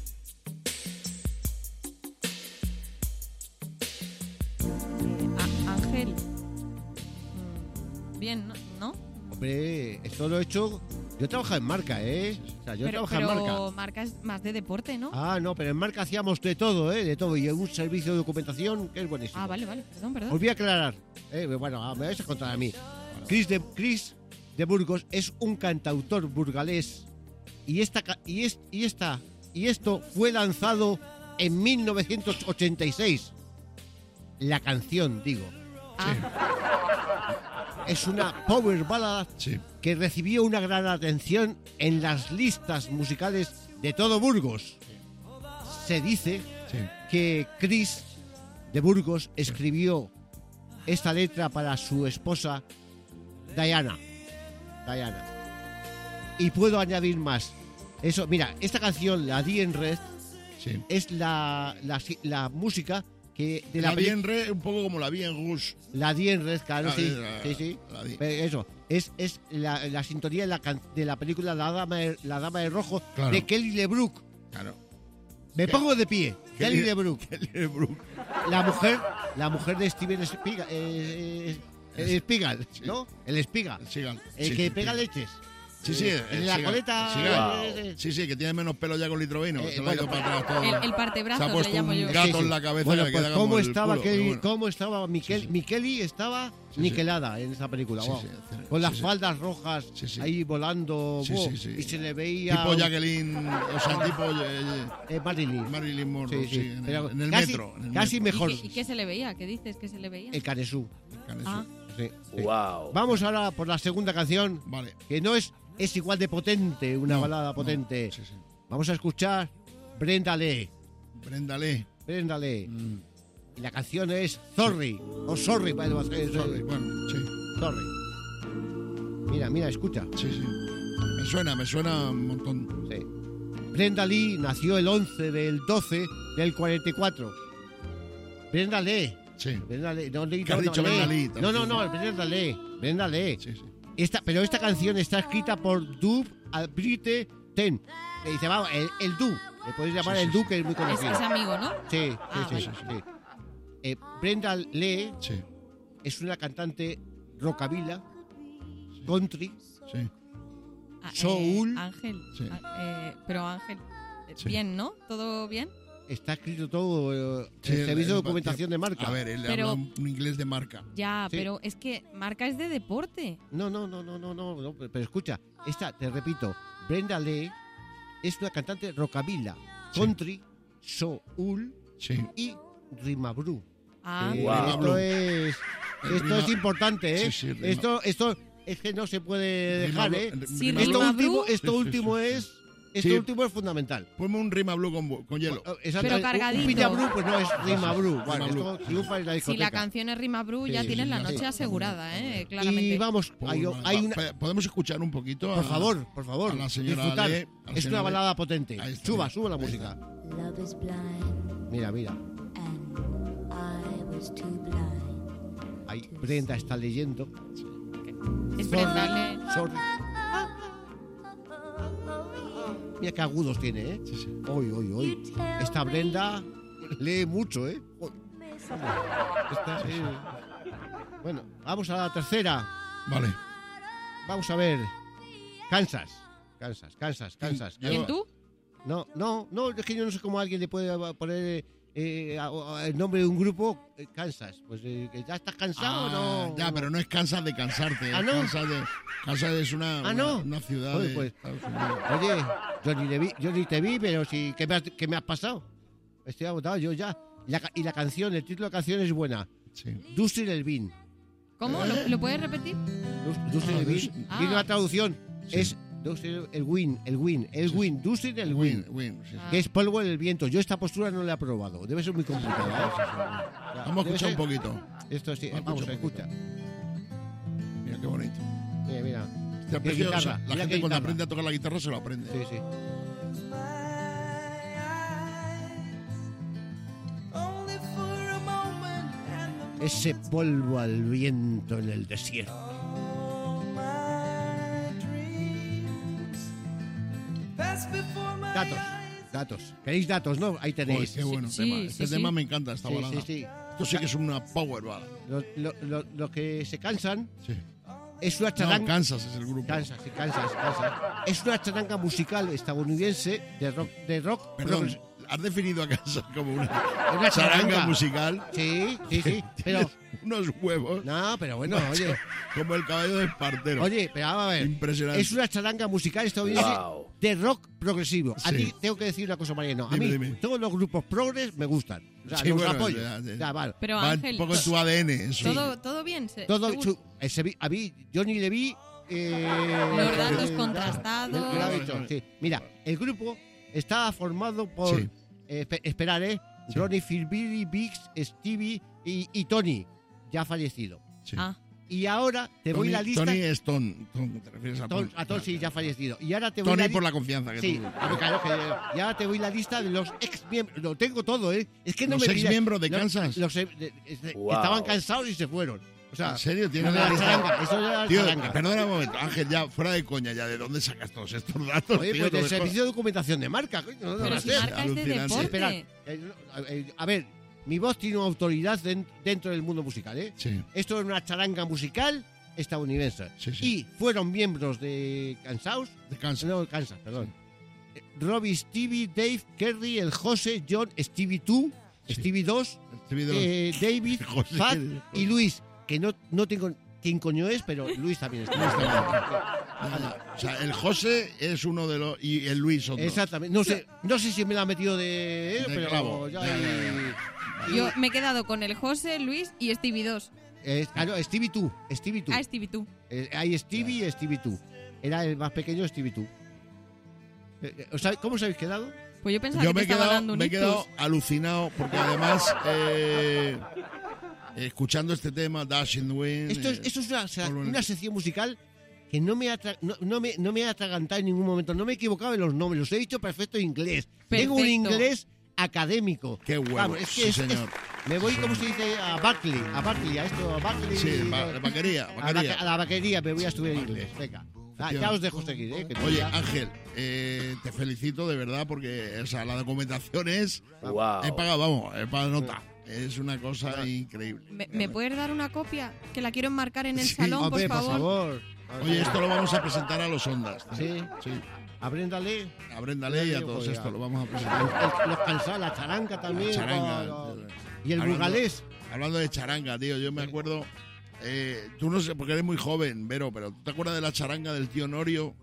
Speaker 7: Ángel. Bien, ¿no?
Speaker 5: Hombre, esto lo he hecho. Yo he trabajado en marca, ¿eh? O sea, yo he trabajado en marca.
Speaker 7: Marca es más de deporte, ¿no?
Speaker 5: Ah, no, pero en marca hacíamos de todo, ¿eh? De todo. Y un servicio de documentación que es buenísimo.
Speaker 7: Ah, vale, perdón.
Speaker 5: Os voy a aclarar. Bueno, me vais a contar a mí. Chris de Burgos es un cantautor burgalés. Y esto fue lanzado en 1986. La canción, digo. Es una power ballad que recibió una gran atención en las listas musicales de todo Burgos. Se dice que Chris de Burgos escribió esta letra para su esposa Diana. Y puedo añadir más. Eso, mira, esta canción, La Di en Red, es la música que de
Speaker 1: la vi en Red, un poco como la vi en Gus.
Speaker 5: La Di en Red, claro, sí.
Speaker 1: La di.
Speaker 5: Eso, es la sintonía de la película La Dama de Rojo,
Speaker 1: claro,
Speaker 5: de Kelly LeBrook.
Speaker 1: Claro.
Speaker 5: Me pongo de pie. Kelly LeBrook.
Speaker 1: LeBrook.
Speaker 5: La mujer de Steven Spiegel, ¿no? El Espiga. El que pega leches.
Speaker 1: Sí,
Speaker 5: en la coleta.
Speaker 1: Sí, que tiene menos pelo ya con litrovino. Se lo ha ido para atrás todo.
Speaker 7: El partebrazos,
Speaker 1: se ha puesto
Speaker 7: le llamo
Speaker 1: un
Speaker 7: yo.
Speaker 1: gato en la cabeza.
Speaker 5: Bueno,
Speaker 1: que
Speaker 5: pues
Speaker 1: queda
Speaker 5: cómo
Speaker 1: como el
Speaker 5: estaba
Speaker 1: culo,
Speaker 5: Kelly,
Speaker 1: bueno.
Speaker 5: cómo estaba Miqueli estaba niquelada en esa película. Wow. Con las faldas rojas ahí volando. Y se le veía.
Speaker 1: Tipo Jacqueline, o sea, tipo Marilyn Monroe.
Speaker 5: Sí.
Speaker 1: En el metro.
Speaker 5: Casi mejor.
Speaker 7: ¿Y qué se le veía? ¿Qué dices que se le veía?
Speaker 5: El Canesú.
Speaker 7: Ah.
Speaker 5: Sí.
Speaker 10: Wow.
Speaker 5: Vamos ahora por la segunda canción.
Speaker 1: Vale.
Speaker 5: Que no es igual de potente, una balada potente. Vamos a escuchar Brenda Lee. Y la canción es Sorry. O Sorry, bueno, Sorry. Mira, escucha.
Speaker 1: Me suena un montón.
Speaker 5: Sí. Brenda Lee nació el 11 del 12 del 44. Brenda Lee. Brenda Lee. No,
Speaker 1: ¿Qué has dicho Brenda Lee?
Speaker 5: Brenda Lee. Pero esta canción está escrita por Dub Albrite Ten. Le dice, vamos, el Du. Le podéis llamar el Du, que es muy conocido.
Speaker 7: Es amigo, ¿no?
Speaker 5: Sí.
Speaker 7: Vale.
Speaker 5: Brenda Lee es una cantante rockabilly, country, soul.
Speaker 7: Ángel. Pero Ángel, bien, ¿no? ¿Todo bien?
Speaker 5: Está escrito todo. El servicio de documentación de marca.
Speaker 1: A ver, él habla un inglés de marca.
Speaker 7: Ya, pero es que marca es de deporte.
Speaker 5: No, pero escucha, te repito, Brenda Lee es una cantante rockabilly, country, soul y rimabru.
Speaker 10: Wow.
Speaker 5: Esto es importante, ¿eh? Esto es que no se puede dejar, ¿eh? Esto último es fundamental.
Speaker 1: Ponme un rima blue con hielo.
Speaker 7: Pero cargadito.
Speaker 5: Un piña blue, pues no es rima blue. Bueno, esto triunfa en la discoteca.
Speaker 7: Si la canción es rima blue, ya tienes la noche asegurada, claramente.
Speaker 5: Y vamos,
Speaker 1: ¿podemos escuchar un poquito?
Speaker 5: Por favor.
Speaker 1: A la señora
Speaker 5: disfrutar.
Speaker 1: Lee,
Speaker 5: Es una balada potente.
Speaker 1: Suba
Speaker 5: la música. Mira. Ahí Brenda está leyendo.
Speaker 7: Es Brenda Lee.
Speaker 5: Sorry. Mira qué agudos tiene, ¿eh? Hoy. Esta Brenda lee mucho, ¿eh? Bueno, vamos a la tercera.
Speaker 1: Vale.
Speaker 5: Vamos a ver. Kansas.
Speaker 7: ¿Quién tú?
Speaker 5: No, es que yo no sé cómo alguien le puede poner el nombre de un grupo, Kansas. Pues que ya estás cansado, ¿no?
Speaker 1: Ya, pero no es Kansas de cansarte.
Speaker 5: ¿Ah, no?
Speaker 1: Kansas es una ciudad
Speaker 5: Oye,
Speaker 1: de
Speaker 5: pues,
Speaker 1: Estados Unidos.
Speaker 5: oye, yo ni te vi, pero sí, ¿qué me has pasado? Estoy agotado, yo ya. Y la canción, el título de la canción es buena.
Speaker 1: Sí.
Speaker 5: Dustin el Bean.
Speaker 7: ¿Cómo? ¿Lo puedes repetir?
Speaker 5: Dustin el Bean.
Speaker 7: Ah.
Speaker 5: Tiene una traducción.
Speaker 1: Sí.
Speaker 5: Es Dustin el Win. Dustin el Win.
Speaker 1: Sí.
Speaker 5: Que es polvo en el viento. Yo esta postura no la he probado. Debe ser muy complicada. ¿eh?
Speaker 1: Vamos a
Speaker 5: Debe
Speaker 1: escuchar un
Speaker 5: ser-
Speaker 1: poquito.
Speaker 5: Esto sí, vamos, escucha.
Speaker 1: Mira qué bonito.
Speaker 5: Mira.
Speaker 1: Este
Speaker 5: Qué
Speaker 1: aprecio,
Speaker 5: guitarra,
Speaker 1: o sea, la
Speaker 5: mira
Speaker 1: gente
Speaker 5: qué
Speaker 1: cuando
Speaker 5: guitarra.
Speaker 1: aprende a tocar la guitarra se lo aprende.
Speaker 5: Sí, sí. Ese polvo al viento en el desierto. Datos. ¿Queréis datos, no? Ahí
Speaker 1: Joder,
Speaker 5: tenéis.
Speaker 1: qué bueno
Speaker 7: Sí,
Speaker 1: tema.
Speaker 7: sí,
Speaker 1: Este
Speaker 7: sí.
Speaker 1: tema me encanta, esta
Speaker 5: Sí,
Speaker 1: balada.
Speaker 5: sí.
Speaker 1: Esto sí que es una power ballad.
Speaker 5: Los que se cansan
Speaker 1: Sí.
Speaker 5: es una
Speaker 1: No,
Speaker 5: charanga.
Speaker 1: Kansas es el grupo.
Speaker 5: Kansas. Es una charanga musical estadounidense de rock.
Speaker 1: Perdón, has definido a Kansas como una
Speaker 5: Una
Speaker 1: charanga musical.
Speaker 5: Sí. Pero
Speaker 1: Tienes unos huevos
Speaker 5: no, pero bueno, oye,
Speaker 1: como el caballo de Espartero.
Speaker 5: pero vamos a ver.
Speaker 1: Impresionante.
Speaker 5: Es una charanga musical estadounidense
Speaker 10: Wow.
Speaker 5: de rock progresivo. A
Speaker 1: Sí.
Speaker 5: ti tengo que decir una cosa, Mariano. A
Speaker 1: Dime,
Speaker 5: mí
Speaker 1: dime.
Speaker 5: todos los grupos progres me gustan. O sea,
Speaker 1: Sí,
Speaker 5: los
Speaker 1: bueno,
Speaker 5: apoyo.
Speaker 1: ya.
Speaker 5: Ya, vale.
Speaker 7: Pero
Speaker 1: Va
Speaker 7: Ángel,
Speaker 1: un poco en tu ADN. Eso.
Speaker 7: ¿todo bien?
Speaker 5: Todo
Speaker 7: ¿Seguro?
Speaker 5: a mí, Johnny le vi.
Speaker 7: Los datos contrastados.
Speaker 5: Me lo ha dicho, sí. Mira, el grupo estaba formado por.
Speaker 1: Sí.
Speaker 5: Esperar,
Speaker 1: Sí.
Speaker 5: Ronnie, Philbilly, Biggs, Stevie y Tony, ya fallecido.
Speaker 1: Sí.
Speaker 7: Ah,
Speaker 5: Y ahora te voy la lista.
Speaker 1: Tony es Ton, te refieres a Ton.
Speaker 5: A Tony sí, ya fallecido. Y ahora te voy
Speaker 1: Tony
Speaker 5: la
Speaker 1: por la confianza que
Speaker 5: Sí,
Speaker 1: tuvo.
Speaker 5: claro, y ahora te voy la lista de los ex miembros. Lo tengo todo, ¿eh? Es que no
Speaker 1: ¿Los
Speaker 5: me
Speaker 1: ex
Speaker 5: pidas-
Speaker 1: miembros de
Speaker 5: los-
Speaker 1: Kansas?
Speaker 5: los,
Speaker 10: Wow.
Speaker 5: estaban cansados y se fueron. O sea,
Speaker 1: ¿En serio?
Speaker 5: no
Speaker 1: ¿Tienes
Speaker 5: de
Speaker 1: la
Speaker 5: la
Speaker 1: lista?
Speaker 5: charanga, eso era la
Speaker 1: Tío,
Speaker 5: charanga.
Speaker 1: perdona un momento, Ángel, ya fuera de coña, ya de dónde sacas todos estos datos,
Speaker 5: Oye,
Speaker 1: tío.
Speaker 5: pues del
Speaker 1: No me
Speaker 5: servicio de documentación de marca, coño. No,
Speaker 7: pero
Speaker 5: no
Speaker 7: si
Speaker 5: sé.
Speaker 7: marca es de
Speaker 1: alucinante.
Speaker 7: deporte.
Speaker 5: Espera, a ver, mi voz tiene una autoridad dentro del mundo musical, ¿eh?
Speaker 1: Sí,
Speaker 5: Esto es una charanga musical estadounidense.
Speaker 1: Sí, sí.
Speaker 5: Y fueron miembros de Kansas.
Speaker 1: de Kansas.
Speaker 5: No, Kansas, perdón. Robbie, Stevie, Dave, Kerry, el José, John, Stevie 2,
Speaker 1: Sí.
Speaker 5: Stevie 2,
Speaker 1: Stevie Dos.
Speaker 5: David,
Speaker 1: José,
Speaker 5: Fat
Speaker 1: José.
Speaker 5: y Luis, que no tengo quién coño es, pero Luis también está.
Speaker 1: O sea, el José es uno de los. Y el Luis otro.
Speaker 5: Exactamente. No sé si me la ha metido de pero
Speaker 1: clavo.
Speaker 5: ya,
Speaker 7: Yo me he quedado con el José, Luis y Stevie 2.
Speaker 5: claro, Stevie 2.
Speaker 7: Ah, Stevie tú.
Speaker 5: Hay Stevie y Stevie 2. Era el más pequeño Stevie 2. ¿Cómo os habéis quedado?
Speaker 7: Pues yo pensaba
Speaker 1: Yo
Speaker 7: que
Speaker 1: me
Speaker 7: te
Speaker 1: he
Speaker 7: estaba
Speaker 1: quedado,
Speaker 7: dando un
Speaker 1: me he
Speaker 7: ictus.
Speaker 1: quedado alucinado porque además, escuchando este tema, Dashing Wind.
Speaker 5: Esto es
Speaker 1: Polvo en el-
Speaker 5: una sección musical que no me he atragantado en ningún momento. No me he equivocado en los nombres. Los he dicho perfecto en inglés. Tengo un
Speaker 7: Perfecto.
Speaker 5: inglés académico.
Speaker 1: Qué huevo,
Speaker 5: Vamos, es que
Speaker 1: sí, señor.
Speaker 5: me voy, ¿cómo se dice? A Barclay, a Barclay.
Speaker 1: Sí, la vaquería.
Speaker 5: A la vaquería me voy a estudiar inglés. Venga. Ya os dejo seguir, ¿eh? Que tú
Speaker 1: Oye,
Speaker 5: ya-
Speaker 1: Ángel, te felicito de verdad porque o sea, la documentación es.
Speaker 10: Wow.
Speaker 1: He pagado nota. Es una cosa increíble.
Speaker 7: ¿Me puedes dar una copia? Que la quiero enmarcar en el
Speaker 1: Sí,
Speaker 7: salón,
Speaker 5: Hombre,
Speaker 7: por favor.
Speaker 1: Oye, esto lo vamos a presentar a los Ondas.
Speaker 5: Sí.
Speaker 1: Sí.
Speaker 5: A Brenda Lee.
Speaker 1: A Brenda Ley y a todos
Speaker 5: Joder,
Speaker 1: esto lo vamos a presentar.
Speaker 5: Los cansados, la charanga también.
Speaker 1: La charanga.
Speaker 5: Y el
Speaker 1: Hablando-
Speaker 5: burgalés.
Speaker 1: Hablando de charanga, tío, yo me acuerdo. Tú no sé, porque eres muy joven, Vero, pero ¿tú te acuerdas de la charanga del tío Norio?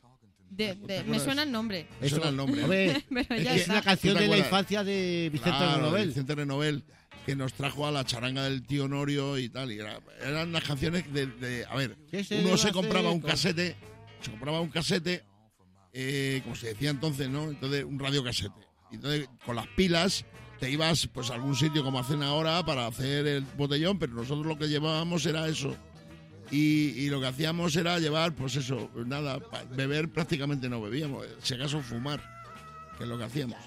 Speaker 7: Me suena el nombre.
Speaker 1: Me suena el nombre.
Speaker 5: Hombre,
Speaker 7: Pero
Speaker 1: Es
Speaker 7: ya
Speaker 1: que
Speaker 7: está.
Speaker 5: una canción
Speaker 1: ¿tú te
Speaker 5: de la
Speaker 1: acuerdas?
Speaker 5: infancia de Vicente
Speaker 1: Claro,
Speaker 5: Renovel.
Speaker 1: Vicente Renovel, que nos trajo a la charanga del tío Norio y tal. Y eran unas canciones a ver,
Speaker 5: ¿Qué se
Speaker 1: uno
Speaker 5: le
Speaker 1: se
Speaker 5: va a
Speaker 1: compraba
Speaker 5: hacer?
Speaker 1: un casete, como se decía entonces, ¿no? Entonces, un radiocasete. Y entonces, con las pilas, te ibas pues a algún sitio como hacen ahora para hacer el botellón, pero nosotros lo que llevábamos era eso. Y lo que hacíamos era llevar, pues eso, nada, beber prácticamente no bebíamos, si acaso fumar, que es lo que hacíamos.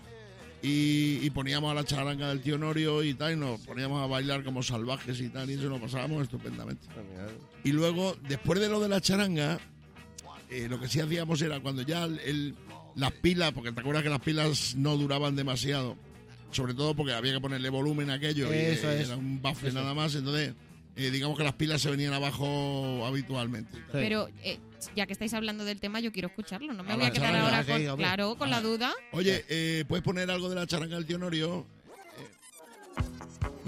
Speaker 1: Y poníamos a la charanga del tío Norio y tal, y nos poníamos a bailar como salvajes y tal, y eso lo pasábamos estupendamente. Y luego, después de lo de la charanga, lo que sí hacíamos era cuando ya las pilas, porque te acuerdas que las pilas no duraban demasiado, sobre todo porque había que ponerle volumen a aquello,
Speaker 5: Eso
Speaker 1: y
Speaker 5: es.
Speaker 1: era un bafle
Speaker 5: Eso.
Speaker 1: nada más, entonces digamos que las pilas se venían abajo habitualmente.
Speaker 7: Pero ya que estáis hablando del tema, yo quiero escucharlo. No me
Speaker 1: A
Speaker 7: voy a
Speaker 1: la
Speaker 7: quedar
Speaker 1: charanga,
Speaker 7: ahora
Speaker 5: sí,
Speaker 7: con,
Speaker 5: hombre.
Speaker 7: claro, con la duda.
Speaker 1: Oye, ¿puedes poner algo de la charanga del tío Norio?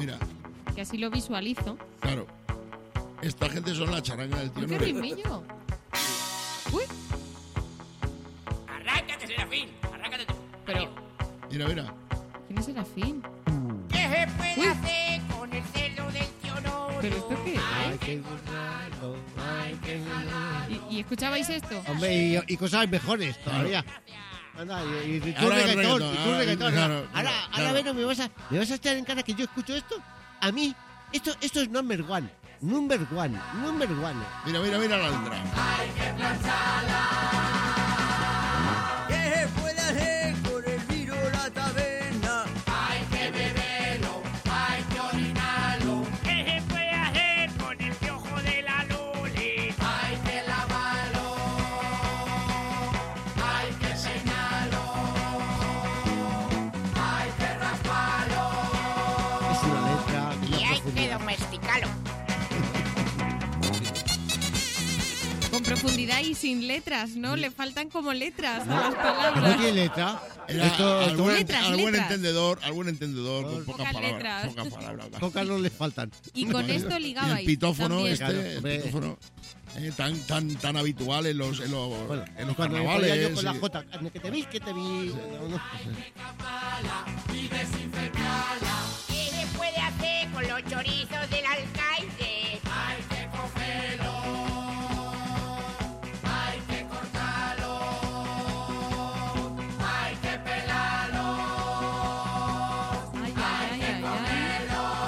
Speaker 1: Mira,
Speaker 7: Que así lo visualizo.
Speaker 1: claro. Esta gente son la charanga del tío
Speaker 7: Uy, qué
Speaker 1: Nore.
Speaker 7: ritmillo. Uy,
Speaker 12: Arráncate, Serafín. Arráncate tú.
Speaker 7: pero
Speaker 1: Mira, mira.
Speaker 7: ¿quién es Serafín?
Speaker 12: ¿Qué se puede
Speaker 7: Uy.
Speaker 12: hacer con el celo del tío Norio?
Speaker 7: ¿Pero esto qué
Speaker 5: Ay,
Speaker 7: es?
Speaker 5: qué burrado, ay, qué burrado.
Speaker 7: ¿Y escuchabais esto?
Speaker 5: Hombre, y cosas mejores todavía. Anda, y tú
Speaker 1: Ahora el
Speaker 5: reggaetón, y
Speaker 1: reggaetón,
Speaker 5: tú reggaetón.
Speaker 1: claro,
Speaker 5: Ahora,
Speaker 1: claro.
Speaker 5: bueno, ¿me vas a echar en cara que yo escucho esto? A mí, esto es number one. Number one.
Speaker 1: Mira, mira, mira la letra.
Speaker 13: ¿Qué se puede hacer con el vino la taberna?
Speaker 12: Hay que beberlo, hay que orinarlo. ¿Qué se puede hacer con el piojo de la Loli? Hay que lavarlo, hay que peinarlo, hay que rasparlo
Speaker 5: Es una letra.
Speaker 12: y hay que domesticarlo.
Speaker 7: Con profundidad y sin letras, ¿no? Le faltan como letras a las
Speaker 5: No
Speaker 7: palabras.
Speaker 5: tiene letra.
Speaker 1: Era
Speaker 5: Esto,
Speaker 7: letras,
Speaker 1: algún
Speaker 7: letras.
Speaker 1: entendedor con pocas
Speaker 7: Pocas
Speaker 1: palabras.
Speaker 7: letras.
Speaker 1: Pocas palabras.
Speaker 5: Pocas no le faltan.
Speaker 7: Y con esto
Speaker 1: Y el
Speaker 7: ligabais.
Speaker 1: pitófono
Speaker 7: también.
Speaker 1: este,
Speaker 5: Claro,
Speaker 1: el
Speaker 5: hombre.
Speaker 1: pitófono, tan habitual en los
Speaker 5: Bueno, cuando me
Speaker 1: carnavales.
Speaker 5: ponía yo con la
Speaker 1: y-
Speaker 5: J, que te vi. No, no.
Speaker 12: ¿Qué se puede hacer con los chorizos del alcaide? Hay que cogerlo, hay que cortarlo, hay que pelarlo,
Speaker 7: Ay, ay, ay, ay,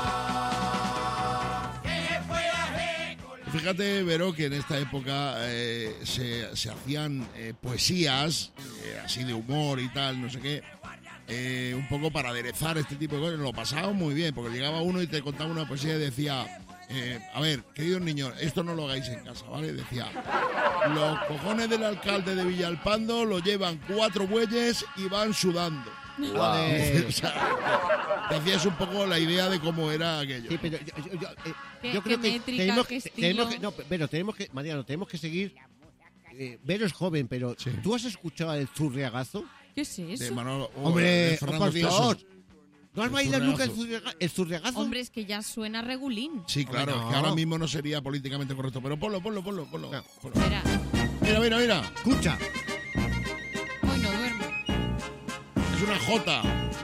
Speaker 7: ay.
Speaker 12: ¿qué se puede hacer con
Speaker 1: Fíjate, Vero, que en esta época se hacían poesías, así de humor y tal, no sé qué, un poco para aderezar este tipo de cosas. Lo pasábamos muy bien, porque llegaba uno y te contaba una poesía y decía, a ver, queridos niños, esto no lo hagáis en casa, ¿vale? Decía, los cojones del alcalde de Villalpando lo llevan 4 bueyes y van sudando.
Speaker 5: Joder.
Speaker 1: O sea, te hacías un poco la idea de cómo era aquello.
Speaker 5: Sí, pero
Speaker 7: Qué-
Speaker 5: yo creo
Speaker 7: qué
Speaker 5: que
Speaker 7: métrica,
Speaker 5: tenemos
Speaker 7: qué
Speaker 5: que, tenemos que,
Speaker 7: estilo.
Speaker 5: no, pero Mariano, tenemos que seguir. Vero es joven, pero
Speaker 1: Sí.
Speaker 5: ¿tú has escuchado el zurriagazo?
Speaker 7: ¿Qué es
Speaker 1: De
Speaker 7: eso?
Speaker 1: Manolo,
Speaker 5: Hombre,
Speaker 1: de Fernando
Speaker 5: por
Speaker 1: Tieso.
Speaker 5: favor. ¿No has
Speaker 1: El
Speaker 5: bailado nunca
Speaker 1: zurriagazo.
Speaker 5: el zurriagazo?
Speaker 7: Hombre, es que ya suena regulín.
Speaker 1: Sí, claro,
Speaker 5: Hombre,
Speaker 1: es que
Speaker 5: no.
Speaker 1: ahora mismo no sería políticamente correcto, pero ponlo.
Speaker 5: No.
Speaker 7: Espera,
Speaker 1: Mira,
Speaker 5: Escucha.
Speaker 7: hoy no duermo.
Speaker 1: es una J.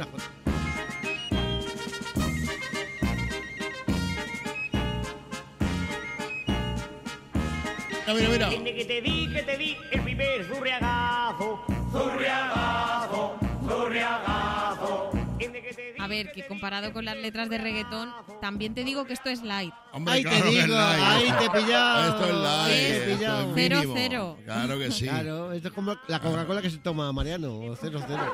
Speaker 1: Mira.
Speaker 12: Desde que te vi el primer zurriagazo, zurriagazo, zurriagazo. Desde que te vi
Speaker 7: A ver, que comparado con las letras de reggaetón, también te digo que esto es light.
Speaker 1: Hombre,
Speaker 5: Ahí
Speaker 1: claro
Speaker 5: te
Speaker 1: que es
Speaker 5: digo,
Speaker 1: light.
Speaker 5: ahí te he pillado.
Speaker 1: Esto es light,
Speaker 5: Ahí te he
Speaker 1: esto
Speaker 5: pillado.
Speaker 1: es
Speaker 7: Cero,
Speaker 1: mínimo.
Speaker 7: cero.
Speaker 1: Claro que sí.
Speaker 5: Claro, esto es como la Coca-Cola que se toma Mariano, 0-0.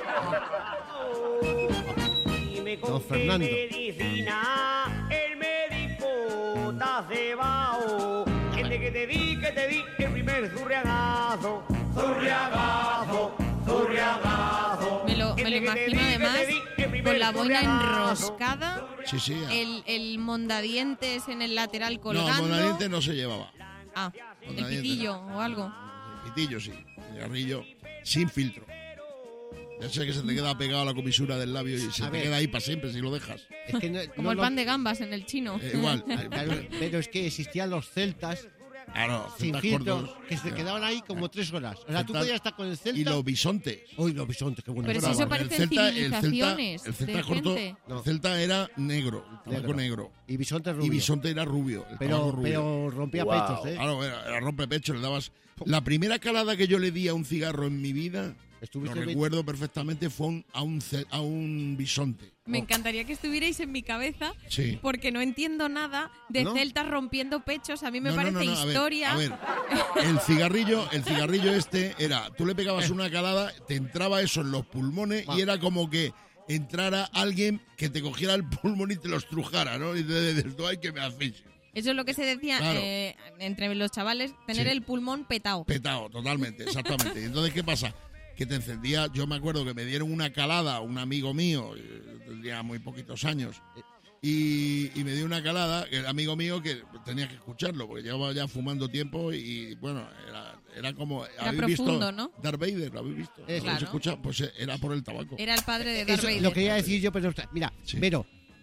Speaker 12: Dime
Speaker 5: Don
Speaker 12: con
Speaker 5: Fernando.
Speaker 12: qué medicina el médico te ha cebao. Desde que te vi el primer zurriagazo, zurriagazo, zurriagazo.
Speaker 7: Me lo imagino además con la boina enroscada,
Speaker 1: Sí.
Speaker 7: el mondadientes en el lateral
Speaker 1: No,
Speaker 7: colgando.
Speaker 1: el monadiente no se llevaba.
Speaker 7: Ah, el
Speaker 1: Mondadientes
Speaker 7: pitillo o algo.
Speaker 1: El pitillo sí, el cigarrillo sin filtro. Ya sé que se te queda pegado a la comisura del labio y se
Speaker 5: A
Speaker 1: te
Speaker 5: ver.
Speaker 1: queda ahí para siempre si lo dejas.
Speaker 5: Es que
Speaker 7: Como el pan de gambas en el chino.
Speaker 1: Igual.
Speaker 5: Pero es que existían los celtas
Speaker 1: Claro,
Speaker 5: sin
Speaker 1: celtas
Speaker 5: filtro
Speaker 1: cortos.
Speaker 5: que se quedaban ahí como 3 horas. O sea, tú
Speaker 1: Celtas
Speaker 5: podías estar con el celta.
Speaker 1: Y los bisontes.
Speaker 5: Uy, los bisontes, qué bueno.
Speaker 7: Pero si
Speaker 1: Bueno,
Speaker 7: eso
Speaker 1: porque
Speaker 7: parecen civilizaciones
Speaker 1: el celta
Speaker 7: de
Speaker 1: corto,
Speaker 7: gente.
Speaker 1: el celta era negro, el tabaco negro.
Speaker 5: Y bisonte rubio.
Speaker 1: Y bisonte era rubio, el tabaco rubio.
Speaker 5: Pero rompía
Speaker 10: Wow.
Speaker 5: pechos, ¿eh?
Speaker 1: Claro, era rompepecho, le dabas... La primera calada que yo le di a un cigarro en mi vida, lo
Speaker 5: Estuviste
Speaker 1: recuerdo perfectamente, fue a un bisonte.
Speaker 7: Me encantaría que estuvierais en mi cabeza
Speaker 1: Sí.
Speaker 7: porque no entiendo nada de
Speaker 1: ¿No?
Speaker 7: celtas rompiendo pechos. A mí me
Speaker 1: No,
Speaker 7: parece
Speaker 1: a ver,
Speaker 7: historia.
Speaker 1: A ver, el cigarrillo este era, tú le pegabas una calada, te entraba eso en los pulmones y era como que entrara alguien que te cogiera el pulmón y te lo estrujara, ¿no? Y te dices, tú, ay, que me asfixio.
Speaker 7: Eso es lo que se decía
Speaker 1: Claro.
Speaker 7: entre los chavales, tener
Speaker 1: Sí.
Speaker 7: el pulmón petado.
Speaker 1: Petado, totalmente, exactamente. Y entonces, ¿qué pasa? Que te encendía, yo me acuerdo que me dieron una calada, un amigo mío, tendría muy poquitos años, y me dio una calada, el amigo mío que tenía que escucharlo, porque llevaba ya fumando tiempo y bueno, era como...
Speaker 7: Era
Speaker 1: ¿habéis
Speaker 7: profundo,
Speaker 1: visto
Speaker 7: ¿no?
Speaker 1: Darth Vader? ¿Lo habéis visto? ¿Lo habéis
Speaker 7: Claro.
Speaker 1: escuchado? Pues era por el tabaco.
Speaker 7: Era el padre de Darth
Speaker 5: Eso
Speaker 7: Vader.
Speaker 5: lo quería decir yo, pero mira,
Speaker 1: Sí.
Speaker 5: pero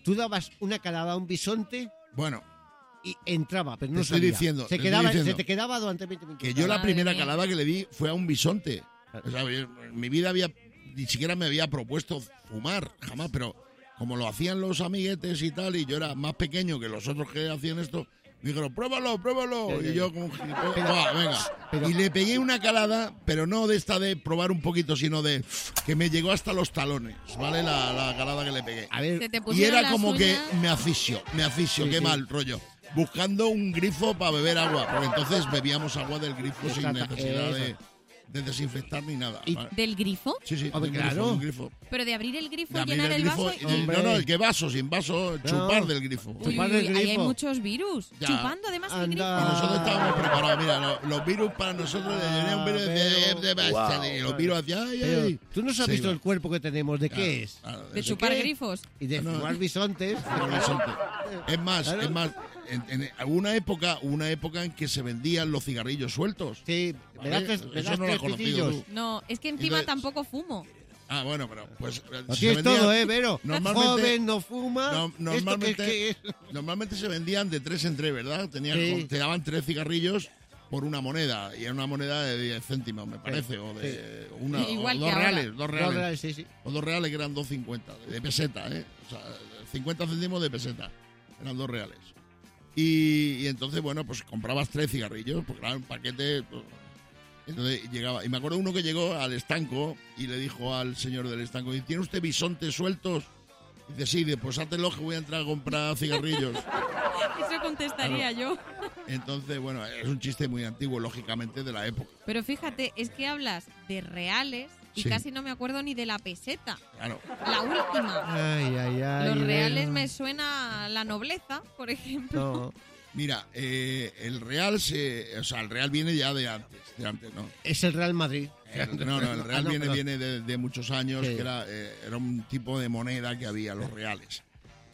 Speaker 5: tú dabas una calada a un bisonte
Speaker 1: Bueno,
Speaker 5: y entraba, pero
Speaker 1: Te
Speaker 5: no
Speaker 1: estoy
Speaker 5: salía.
Speaker 1: diciendo,
Speaker 5: se
Speaker 1: te
Speaker 5: quedaba,
Speaker 1: estoy diciendo.
Speaker 5: se te quedaba durante 20 minutos.
Speaker 1: que yo la
Speaker 7: Madre
Speaker 1: primera
Speaker 7: mía.
Speaker 1: calada que le di fue a un bisonte. O sea, en mi vida ni siquiera me había propuesto fumar, jamás, pero como lo hacían los amiguetes y tal, y yo era más pequeño que los otros que hacían esto, me dijeron, pruébalo. Y yo como un gilipollas, "Va, venga". Y le pegué una calada, pero no de esta de probar un poquito, sino de que me llegó hasta los talones, ¿vale? La calada que le pegué.
Speaker 5: A ver,
Speaker 7: Se te
Speaker 1: Y
Speaker 7: pusieron
Speaker 1: era
Speaker 7: las
Speaker 1: como que
Speaker 7: uñas.
Speaker 1: me asfixio,
Speaker 5: Sí,
Speaker 1: qué
Speaker 5: sí.
Speaker 1: mal rollo. Buscando un grifo para beber agua, porque entonces bebíamos agua del grifo sin
Speaker 5: Exacto,
Speaker 1: necesidad
Speaker 5: eso.
Speaker 1: de desinfectar ni nada.
Speaker 5: Y-
Speaker 1: ¿vale?
Speaker 7: ¿Del grifo?
Speaker 1: Sí, sí,
Speaker 5: Hombre,
Speaker 1: un grifo,
Speaker 5: claro.
Speaker 1: un grifo.
Speaker 7: Pero de abrir el grifo,
Speaker 1: De abrir
Speaker 7: llenar el vaso.
Speaker 1: y-
Speaker 5: Hombre.
Speaker 1: no, el que vaso, sin vaso, chupar del grifo.
Speaker 7: Uy,
Speaker 5: Chupar
Speaker 7: uy,
Speaker 5: del
Speaker 7: uy, ahí hay
Speaker 5: grifo.
Speaker 7: muchos virus.
Speaker 1: Ya.
Speaker 7: Chupando además el grifo.
Speaker 5: Anda.
Speaker 1: Nosotros estábamos preparados. Mira, los virus para nosotros venía un virus
Speaker 5: pero-
Speaker 1: y los virus hacían, ay,
Speaker 5: Pero,
Speaker 1: ay.
Speaker 5: ¿tú no has
Speaker 1: Se
Speaker 5: visto
Speaker 1: iba.
Speaker 5: el cuerpo que tenemos? ¿De
Speaker 1: Claro,
Speaker 5: qué es?
Speaker 1: claro,
Speaker 7: De
Speaker 1: eso.
Speaker 7: chupar
Speaker 5: qué?
Speaker 7: grifos.
Speaker 5: Y de
Speaker 1: No,
Speaker 5: fumar bisontes.
Speaker 1: Por bisonte. Es más,
Speaker 5: Claro.
Speaker 1: en una época en que se vendían los cigarrillos sueltos.
Speaker 5: Sí, me das
Speaker 1: ¿Vale?
Speaker 5: tres, me
Speaker 1: Eso
Speaker 5: das
Speaker 1: no lo has
Speaker 5: tres
Speaker 1: conocido
Speaker 5: pitillos.
Speaker 1: tú.
Speaker 7: No, es que encima
Speaker 1: Entonces-
Speaker 7: tampoco fumo.
Speaker 1: Ah, bueno, pero pues
Speaker 5: Lo
Speaker 1: se
Speaker 5: tienes
Speaker 1: vendían-
Speaker 5: todo, Vero?
Speaker 1: Normalmente,
Speaker 5: Joven, no fuma.
Speaker 1: no-
Speaker 5: ¿Esto
Speaker 1: normalmente,
Speaker 5: qué es?
Speaker 1: normalmente se vendían de 3 en 3, ¿verdad?
Speaker 5: Sí.
Speaker 1: Te daban 3 cigarrillos por una moneda, y era una moneda de 10 céntimos, me parece, o de una,
Speaker 7: Igual
Speaker 1: o
Speaker 7: que
Speaker 1: 2
Speaker 7: ahora.
Speaker 1: reales, 2
Speaker 5: Dos
Speaker 1: reales.
Speaker 5: reales, sí, sí.
Speaker 1: O 2 reales que eran 2,50, de peseta, ¿eh? O sea, 50 céntimos de peseta, eran 2 reales. Y entonces, bueno, pues comprabas 3 cigarrillos, porque era un paquete. Pues, entonces llegaba, y me acuerdo uno que llegó al estanco y le dijo al señor del estanco, ¿tiene usted bisontes sueltos? Y dice, sí, pues hátelo que voy a entrar a comprar cigarrillos.
Speaker 7: Eso contestaría yo.
Speaker 1: Entonces, bueno, es un chiste muy antiguo, lógicamente, de la época.
Speaker 7: Pero fíjate, es que hablas de reales y
Speaker 1: Sí.
Speaker 7: casi no me acuerdo ni de la peseta.
Speaker 1: Claro.
Speaker 7: La última.
Speaker 5: Ay, ay, ay.
Speaker 7: Los reales
Speaker 5: Vero.
Speaker 7: me suena a la nobleza, por ejemplo.
Speaker 5: No,
Speaker 1: Mira, el Real el Real viene ya de antes, ¿no?
Speaker 5: es el Real Madrid.
Speaker 1: No, el Real
Speaker 5: Ah, no, perdón.
Speaker 1: viene de muchos años,
Speaker 5: Sí.
Speaker 1: que era un tipo de moneda que había, los reales.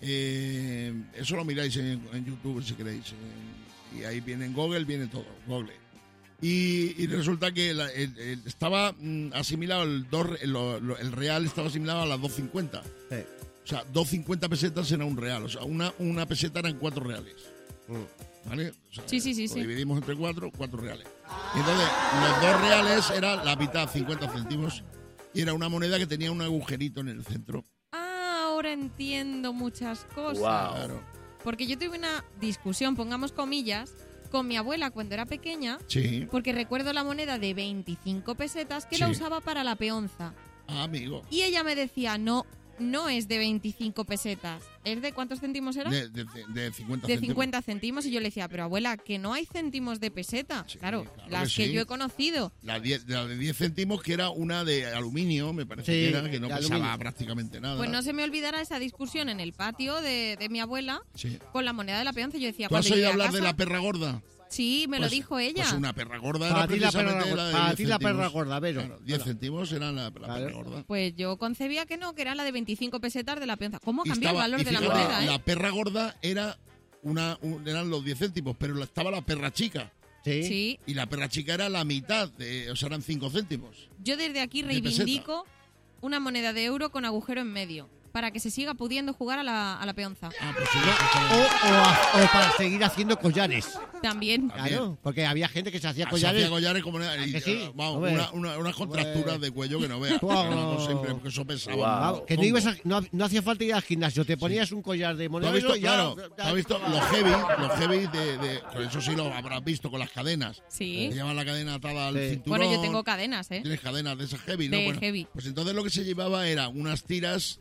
Speaker 1: Eso lo miráis en YouTube si queréis. Y ahí viene en Google, viene todo, Google. Y resulta que estaba asimilado, el Real estaba asimilado a las 2,50.
Speaker 5: Sí.
Speaker 1: O sea, 2,50 pesetas era un real. O sea, una peseta eran 4 reales. ¿Vale? O sea,
Speaker 7: Sí, sí, sí,
Speaker 1: lo
Speaker 7: sí.
Speaker 1: dividimos entre 4 reales. Y entonces, los 2 reales era la mitad, 50 céntimos. Y era una moneda que tenía un agujerito en el centro.
Speaker 7: Ah, ahora entiendo muchas cosas.
Speaker 1: Claro.
Speaker 7: Porque yo tuve una discusión, pongamos comillas, con mi abuela cuando era pequeña,
Speaker 1: Sí.
Speaker 7: porque recuerdo la moneda de 25 pesetas que la
Speaker 1: Sí.
Speaker 7: usaba para la peonza.
Speaker 1: Ah, amigo.
Speaker 7: Y ella me decía, no es de 25 pesetas. ¿Es de cuántos céntimos era?
Speaker 1: De 50
Speaker 7: De
Speaker 1: céntimos.
Speaker 7: 50 céntimos. Y yo le decía, pero abuela, que no hay céntimos de peseta. Claro, las
Speaker 1: que
Speaker 7: que
Speaker 1: sí.
Speaker 7: yo he conocido.
Speaker 1: La de 10 céntimos, que era una de aluminio, me parece
Speaker 5: Sí,
Speaker 1: que era, que no
Speaker 5: de
Speaker 1: pesaba
Speaker 5: aluminio.
Speaker 1: prácticamente nada.
Speaker 7: Pues no se me olvidará esa discusión en el patio de mi abuela
Speaker 1: Sí.
Speaker 7: con la moneda de la peonza. Yo decía,
Speaker 1: ¿Tú has
Speaker 7: cuando
Speaker 1: oído
Speaker 7: llegué a
Speaker 1: hablar de
Speaker 7: casa-
Speaker 1: la perra gorda?
Speaker 7: Sí, me lo
Speaker 1: Pues-
Speaker 7: dijo ella.
Speaker 1: Pues una perra gorda
Speaker 5: Para
Speaker 1: era
Speaker 5: ti la perra
Speaker 1: precisamente
Speaker 5: gorda,
Speaker 1: la de
Speaker 5: para
Speaker 1: 10
Speaker 5: ti la perra
Speaker 1: céntimos.
Speaker 5: gorda, Vero.
Speaker 1: Claro, 10 céntimos era la perra gorda.
Speaker 7: Pues yo concebía que no, que era la de 25 pesetas de la peonza. ¿Cómo
Speaker 1: Y
Speaker 7: cambió el valor
Speaker 1: y
Speaker 7: de la
Speaker 1: fíjate,
Speaker 7: moneda,
Speaker 1: la perra gorda era eran los 10 céntimos, pero estaba la perra chica.
Speaker 5: Sí.
Speaker 7: Sí.
Speaker 1: Y la perra chica era la mitad, o sea, eran 5 céntimos.
Speaker 7: Yo desde aquí
Speaker 1: De
Speaker 7: reivindico una moneda de euro con agujero en medio, para que se siga pudiendo jugar a la peonza.
Speaker 1: Ah, pues sí,
Speaker 5: O para seguir haciendo collares.
Speaker 7: También.
Speaker 5: Claro, porque había gente que se hacía
Speaker 1: Se
Speaker 5: collares.
Speaker 1: hacía collares como y,
Speaker 5: que sí?
Speaker 1: vamos,
Speaker 5: Hombre.
Speaker 1: unas contracturas de cuello que no veas.
Speaker 5: Wow.
Speaker 1: Era una cosa increíble, porque eso pesaba.
Speaker 5: Vamos, que no, ibas no hacía falta ir al gimnasio, te ponías un collar de
Speaker 1: ¿Tú
Speaker 5: moneda.
Speaker 1: has visto,
Speaker 5: y ya-
Speaker 1: claro,
Speaker 5: ya-
Speaker 1: ¿tú has visto los heavy por eso sí lo habrás visto con las cadenas?
Speaker 7: Sí.
Speaker 1: Que llevan la cadena atada al
Speaker 5: Sí.
Speaker 1: cinturón.
Speaker 7: Bueno, yo tengo cadenas, ¿eh?
Speaker 1: Tienes cadenas de esas heavy, ¿no?
Speaker 7: De
Speaker 1: Bueno,
Speaker 7: heavy.
Speaker 1: pues entonces lo que se llevaba era unas tiras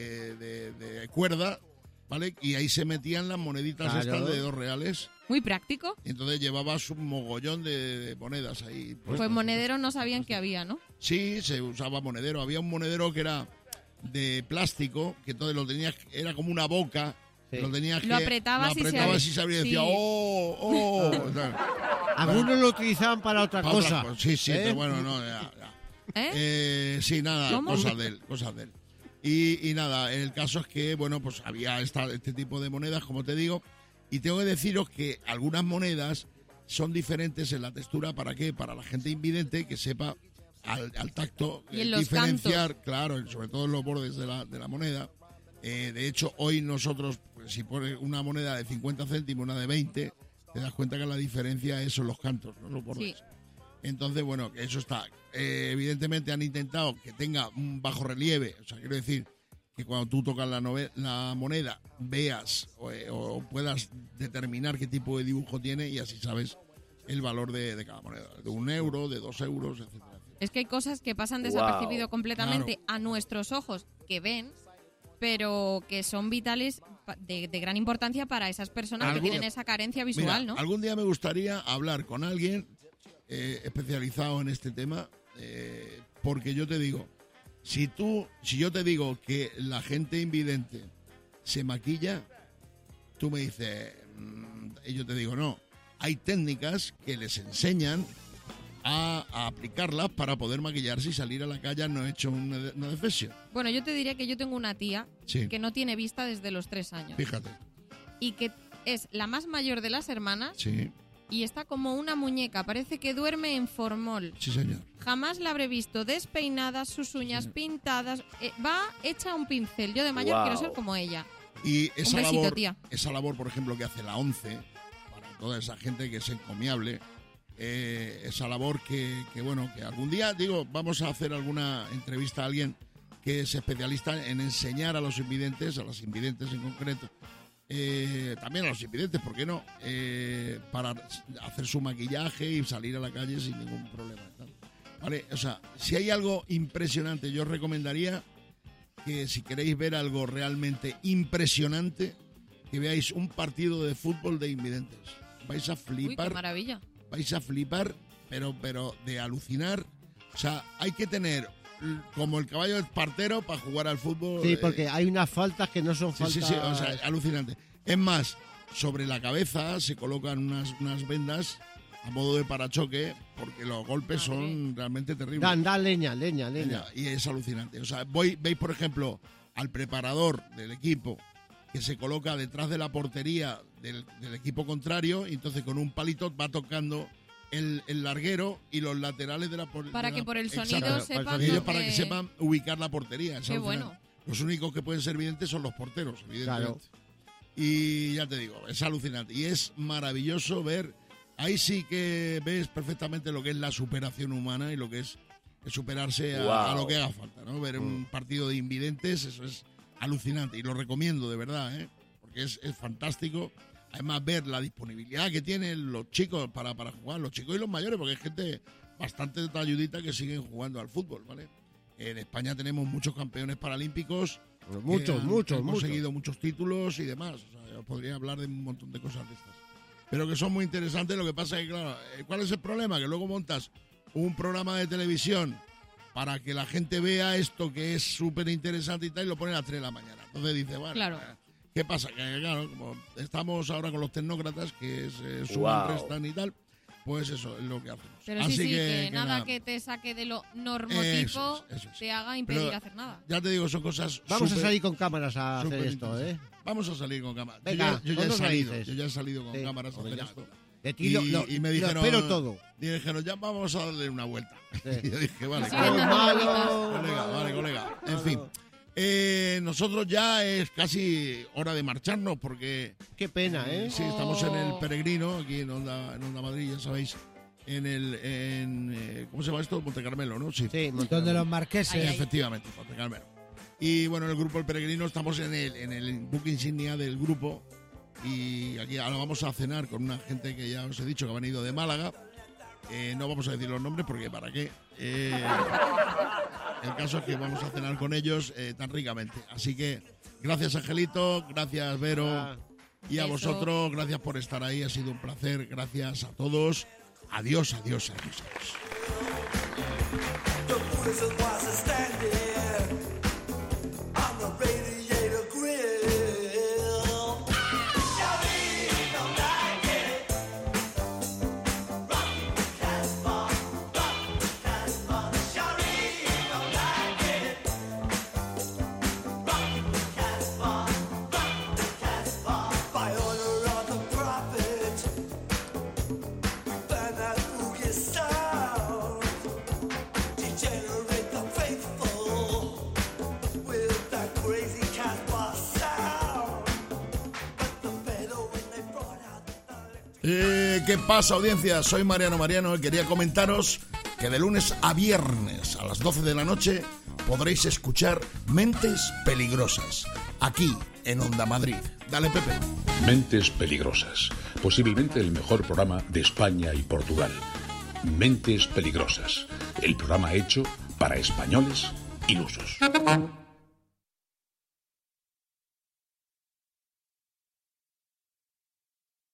Speaker 1: de cuerda, ¿vale? Y ahí se metían las moneditas
Speaker 5: Claro.
Speaker 1: estas de 2 reales.
Speaker 7: Muy práctico.
Speaker 1: Y entonces llevabas un mogollón de monedas ahí.
Speaker 7: Pues monederos no sabían que había, ¿no?
Speaker 1: Sí, se usaba monedero. Había un monedero que era de plástico, que entonces lo tenías, era como una boca.
Speaker 5: Sí.
Speaker 1: Lo tenías
Speaker 7: Lo
Speaker 1: que
Speaker 7: apretabas y se
Speaker 1: y
Speaker 7: abría.
Speaker 1: se abría y decía,
Speaker 7: Sí.
Speaker 1: ¡oh! O sea,
Speaker 5: Algunos lo utilizaban para otra
Speaker 1: para
Speaker 5: cosa.
Speaker 1: otras cosas. Sí, sí,
Speaker 5: ¿eh?
Speaker 1: pero bueno, no, ya.
Speaker 7: ¿Eh?
Speaker 1: Sí, nada,
Speaker 7: ¿Cómo?
Speaker 1: cosas de él. Y nada, el caso es que, bueno, pues había este tipo de monedas, como te digo, y tengo que deciros que algunas monedas son diferentes en la textura, ¿para qué? Para la gente invidente que sepa al tacto
Speaker 7: Y en los
Speaker 1: diferenciar, claro, sobre todo en los bordes de la moneda, De hecho, hoy nosotros, pues, si pones una moneda de 50 céntimos, una de 20, te das cuenta que la diferencia son los cantos, no los bordes.
Speaker 7: Sí.
Speaker 1: Entonces, bueno, eso está. Evidentemente han intentado que tenga un bajo relieve, o sea, quiero decir que cuando tú tocas la moneda veas o puedas determinar qué tipo de dibujo tiene y así sabes el valor de cada moneda, de 1 euro, de 2 euros, etcétera.
Speaker 7: Es que hay cosas que pasan desapercibido
Speaker 10: Wow.
Speaker 7: completamente
Speaker 1: Claro.
Speaker 7: a nuestros ojos que ven, pero que son vitales de gran importancia para esas personas que
Speaker 1: Algún-
Speaker 7: tienen esa carencia
Speaker 1: Mira,
Speaker 7: visual, ¿no?
Speaker 1: algún día me gustaría hablar con alguien especializado en este tema, porque yo te digo, si yo te digo que la gente invidente se maquilla, tú me dices, y yo te digo, no, hay técnicas que les enseñan a aplicarlas para poder maquillarse y salir a la calle no hecho una defesión.
Speaker 7: Bueno, yo te diría que yo tengo una tía
Speaker 1: Sí.
Speaker 7: que no tiene vista desde los 3 años
Speaker 1: Fíjate,
Speaker 7: y que es la más mayor de las hermanas
Speaker 1: sí,
Speaker 7: y está como una muñeca, parece que duerme en formol.
Speaker 1: sí señor.
Speaker 7: Jamás la habré visto despeinada, sus uñas pintadas, va hecha a un pincel. Yo de mayor
Speaker 10: Wow.
Speaker 7: quiero ser como ella.
Speaker 1: Y
Speaker 7: Un besito, tía.
Speaker 1: esa labor, por ejemplo, que hace la ONCE, para toda esa gente que es encomiable, esa labor que bueno, que algún día, digo, vamos a hacer alguna entrevista a alguien que es especialista en enseñar a los invidentes, a las invidentes en concreto, también a los invidentes, ¿por qué no? Para hacer su maquillaje y salir a la calle sin ningún problema. ¿Tal? Vale, o sea, si hay algo impresionante, yo os recomendaría que si queréis ver algo realmente impresionante, que veáis un partido de fútbol de invidentes. Vais a
Speaker 7: Uy, qué
Speaker 1: flipar,
Speaker 7: maravilla.
Speaker 1: pero de alucinar. O sea, hay que tener como el caballo espartero para jugar al fútbol.
Speaker 5: Sí, porque hay unas faltas que no son
Speaker 1: Sí,
Speaker 5: faltas.
Speaker 1: sí, sí, o sea, alucinante. Es más, sobre la cabeza se colocan unas vendas a modo de parachoque porque los golpes son realmente terribles.
Speaker 5: Dan leña.
Speaker 1: Y es alucinante. O sea, veis, por ejemplo, al preparador del equipo que se coloca detrás de la portería del equipo contrario y entonces con un palito va tocando el larguero y los laterales de la portería.
Speaker 7: Para que por el sonido
Speaker 1: Exacto.
Speaker 7: sepan
Speaker 1: Ellos
Speaker 7: lo
Speaker 1: para que
Speaker 7: que-
Speaker 1: sepan ubicar la portería. Es
Speaker 7: Qué
Speaker 1: alucinante.
Speaker 7: bueno.
Speaker 1: Los únicos que pueden ser videntes son los porteros, evidentemente.
Speaker 5: Claro.
Speaker 1: Y ya te digo, es alucinante. Y es maravilloso ver, ahí sí que ves perfectamente lo que es la superación humana y lo que es superarse a
Speaker 10: Wow.
Speaker 1: lo que haga falta, ¿no? Ver un partido de invidentes, eso es alucinante. Y lo recomiendo, de verdad, ¿eh? Porque es fantástico. Además, ver la disponibilidad que tienen los chicos para jugar, los chicos y los mayores, porque hay gente bastante talludita que siguen jugando al fútbol, ¿vale? En España tenemos muchos campeones paralímpicos.
Speaker 5: Muchos,
Speaker 1: que han conseguido muchos títulos y demás. O sea, yo podría hablar de un montón de cosas de estas. Pero que son muy interesantes. Lo que pasa es que, claro, ¿cuál es el problema? Que luego montas un programa de televisión para que la gente vea esto que es súper interesante y tal, y lo ponen a las 3 de la mañana. Entonces dice, bueno,
Speaker 7: Claro.
Speaker 1: ¿qué pasa? Que, claro, como estamos ahora con los tecnócratas, que suman,
Speaker 10: Wow.
Speaker 1: restan y tal, pues eso es lo que hacemos.
Speaker 7: Pero
Speaker 1: Así
Speaker 7: sí, que nada
Speaker 1: nada.
Speaker 7: que te saque de lo normotipo
Speaker 1: Eso es.
Speaker 7: te haga impedir
Speaker 1: Pero
Speaker 7: hacer nada.
Speaker 1: Ya te digo, son cosas
Speaker 5: Vamos a
Speaker 1: súper-
Speaker 5: salir con cámaras a hacer
Speaker 1: súper
Speaker 5: esto, ¿eh?
Speaker 1: interesantes. Vamos a salir con cámaras.
Speaker 5: Venga,
Speaker 1: yo ya he
Speaker 5: ¿cuándo
Speaker 1: salido.
Speaker 5: narices?
Speaker 1: Yo ya he salido con
Speaker 5: Sí.
Speaker 1: cámaras a hacer
Speaker 5: Hombre, ya.
Speaker 1: esto.
Speaker 5: De ti lo
Speaker 1: me dijeron,
Speaker 5: espero todo.
Speaker 1: Y dijeron, ya vamos a darle una vuelta.
Speaker 5: Sí.
Speaker 1: Y yo dije, vale,
Speaker 7: Sí,
Speaker 1: colega,
Speaker 7: malo,
Speaker 1: colega. En fin, nosotros ya es casi hora de marcharnos porque...
Speaker 5: Qué pena, ¿eh?
Speaker 1: Sí, estamos en el Peregrino, aquí en Onda Madrid, ya sabéis. ¿Cómo se llama esto? Monte Carmelo, ¿no? Sí.
Speaker 11: Donde los marqueses.
Speaker 1: Efectivamente, Monte Carmelo. Y bueno, en el grupo El Peregrino estamos en el buque insignia del grupo. Y aquí ahora vamos a cenar con una gente que ya os he dicho que ha venido de Málaga. No vamos a decir los nombres porque ¿para qué? El caso es que vamos a cenar con ellos tan ricamente. Así que gracias Angelito, gracias Vero y a
Speaker 7: Beso.
Speaker 1: vosotros, gracias por estar ahí, ha sido un placer, gracias a todos. Adiós, adiós, adiós, adiós.
Speaker 13: The wizard was standing on the radiator grill. Shawty don't like it. Rock the Casbah, rock the Casbah. Shawty don't like it. Rock the Casbah, rock the Casbah. By order of the prophet, we burn that boogie sound. Degenerate the face.
Speaker 1: ¿Qué pasa, audiencia? Soy Mariano y quería comentaros que de lunes a viernes a las 12 de la noche podréis escuchar Mentes Peligrosas, aquí en Onda Madrid. Dale, Pepe.
Speaker 2: Mentes Peligrosas, posiblemente el mejor programa de España y Portugal. Mentes Peligrosas, el programa hecho para españoles ilusos.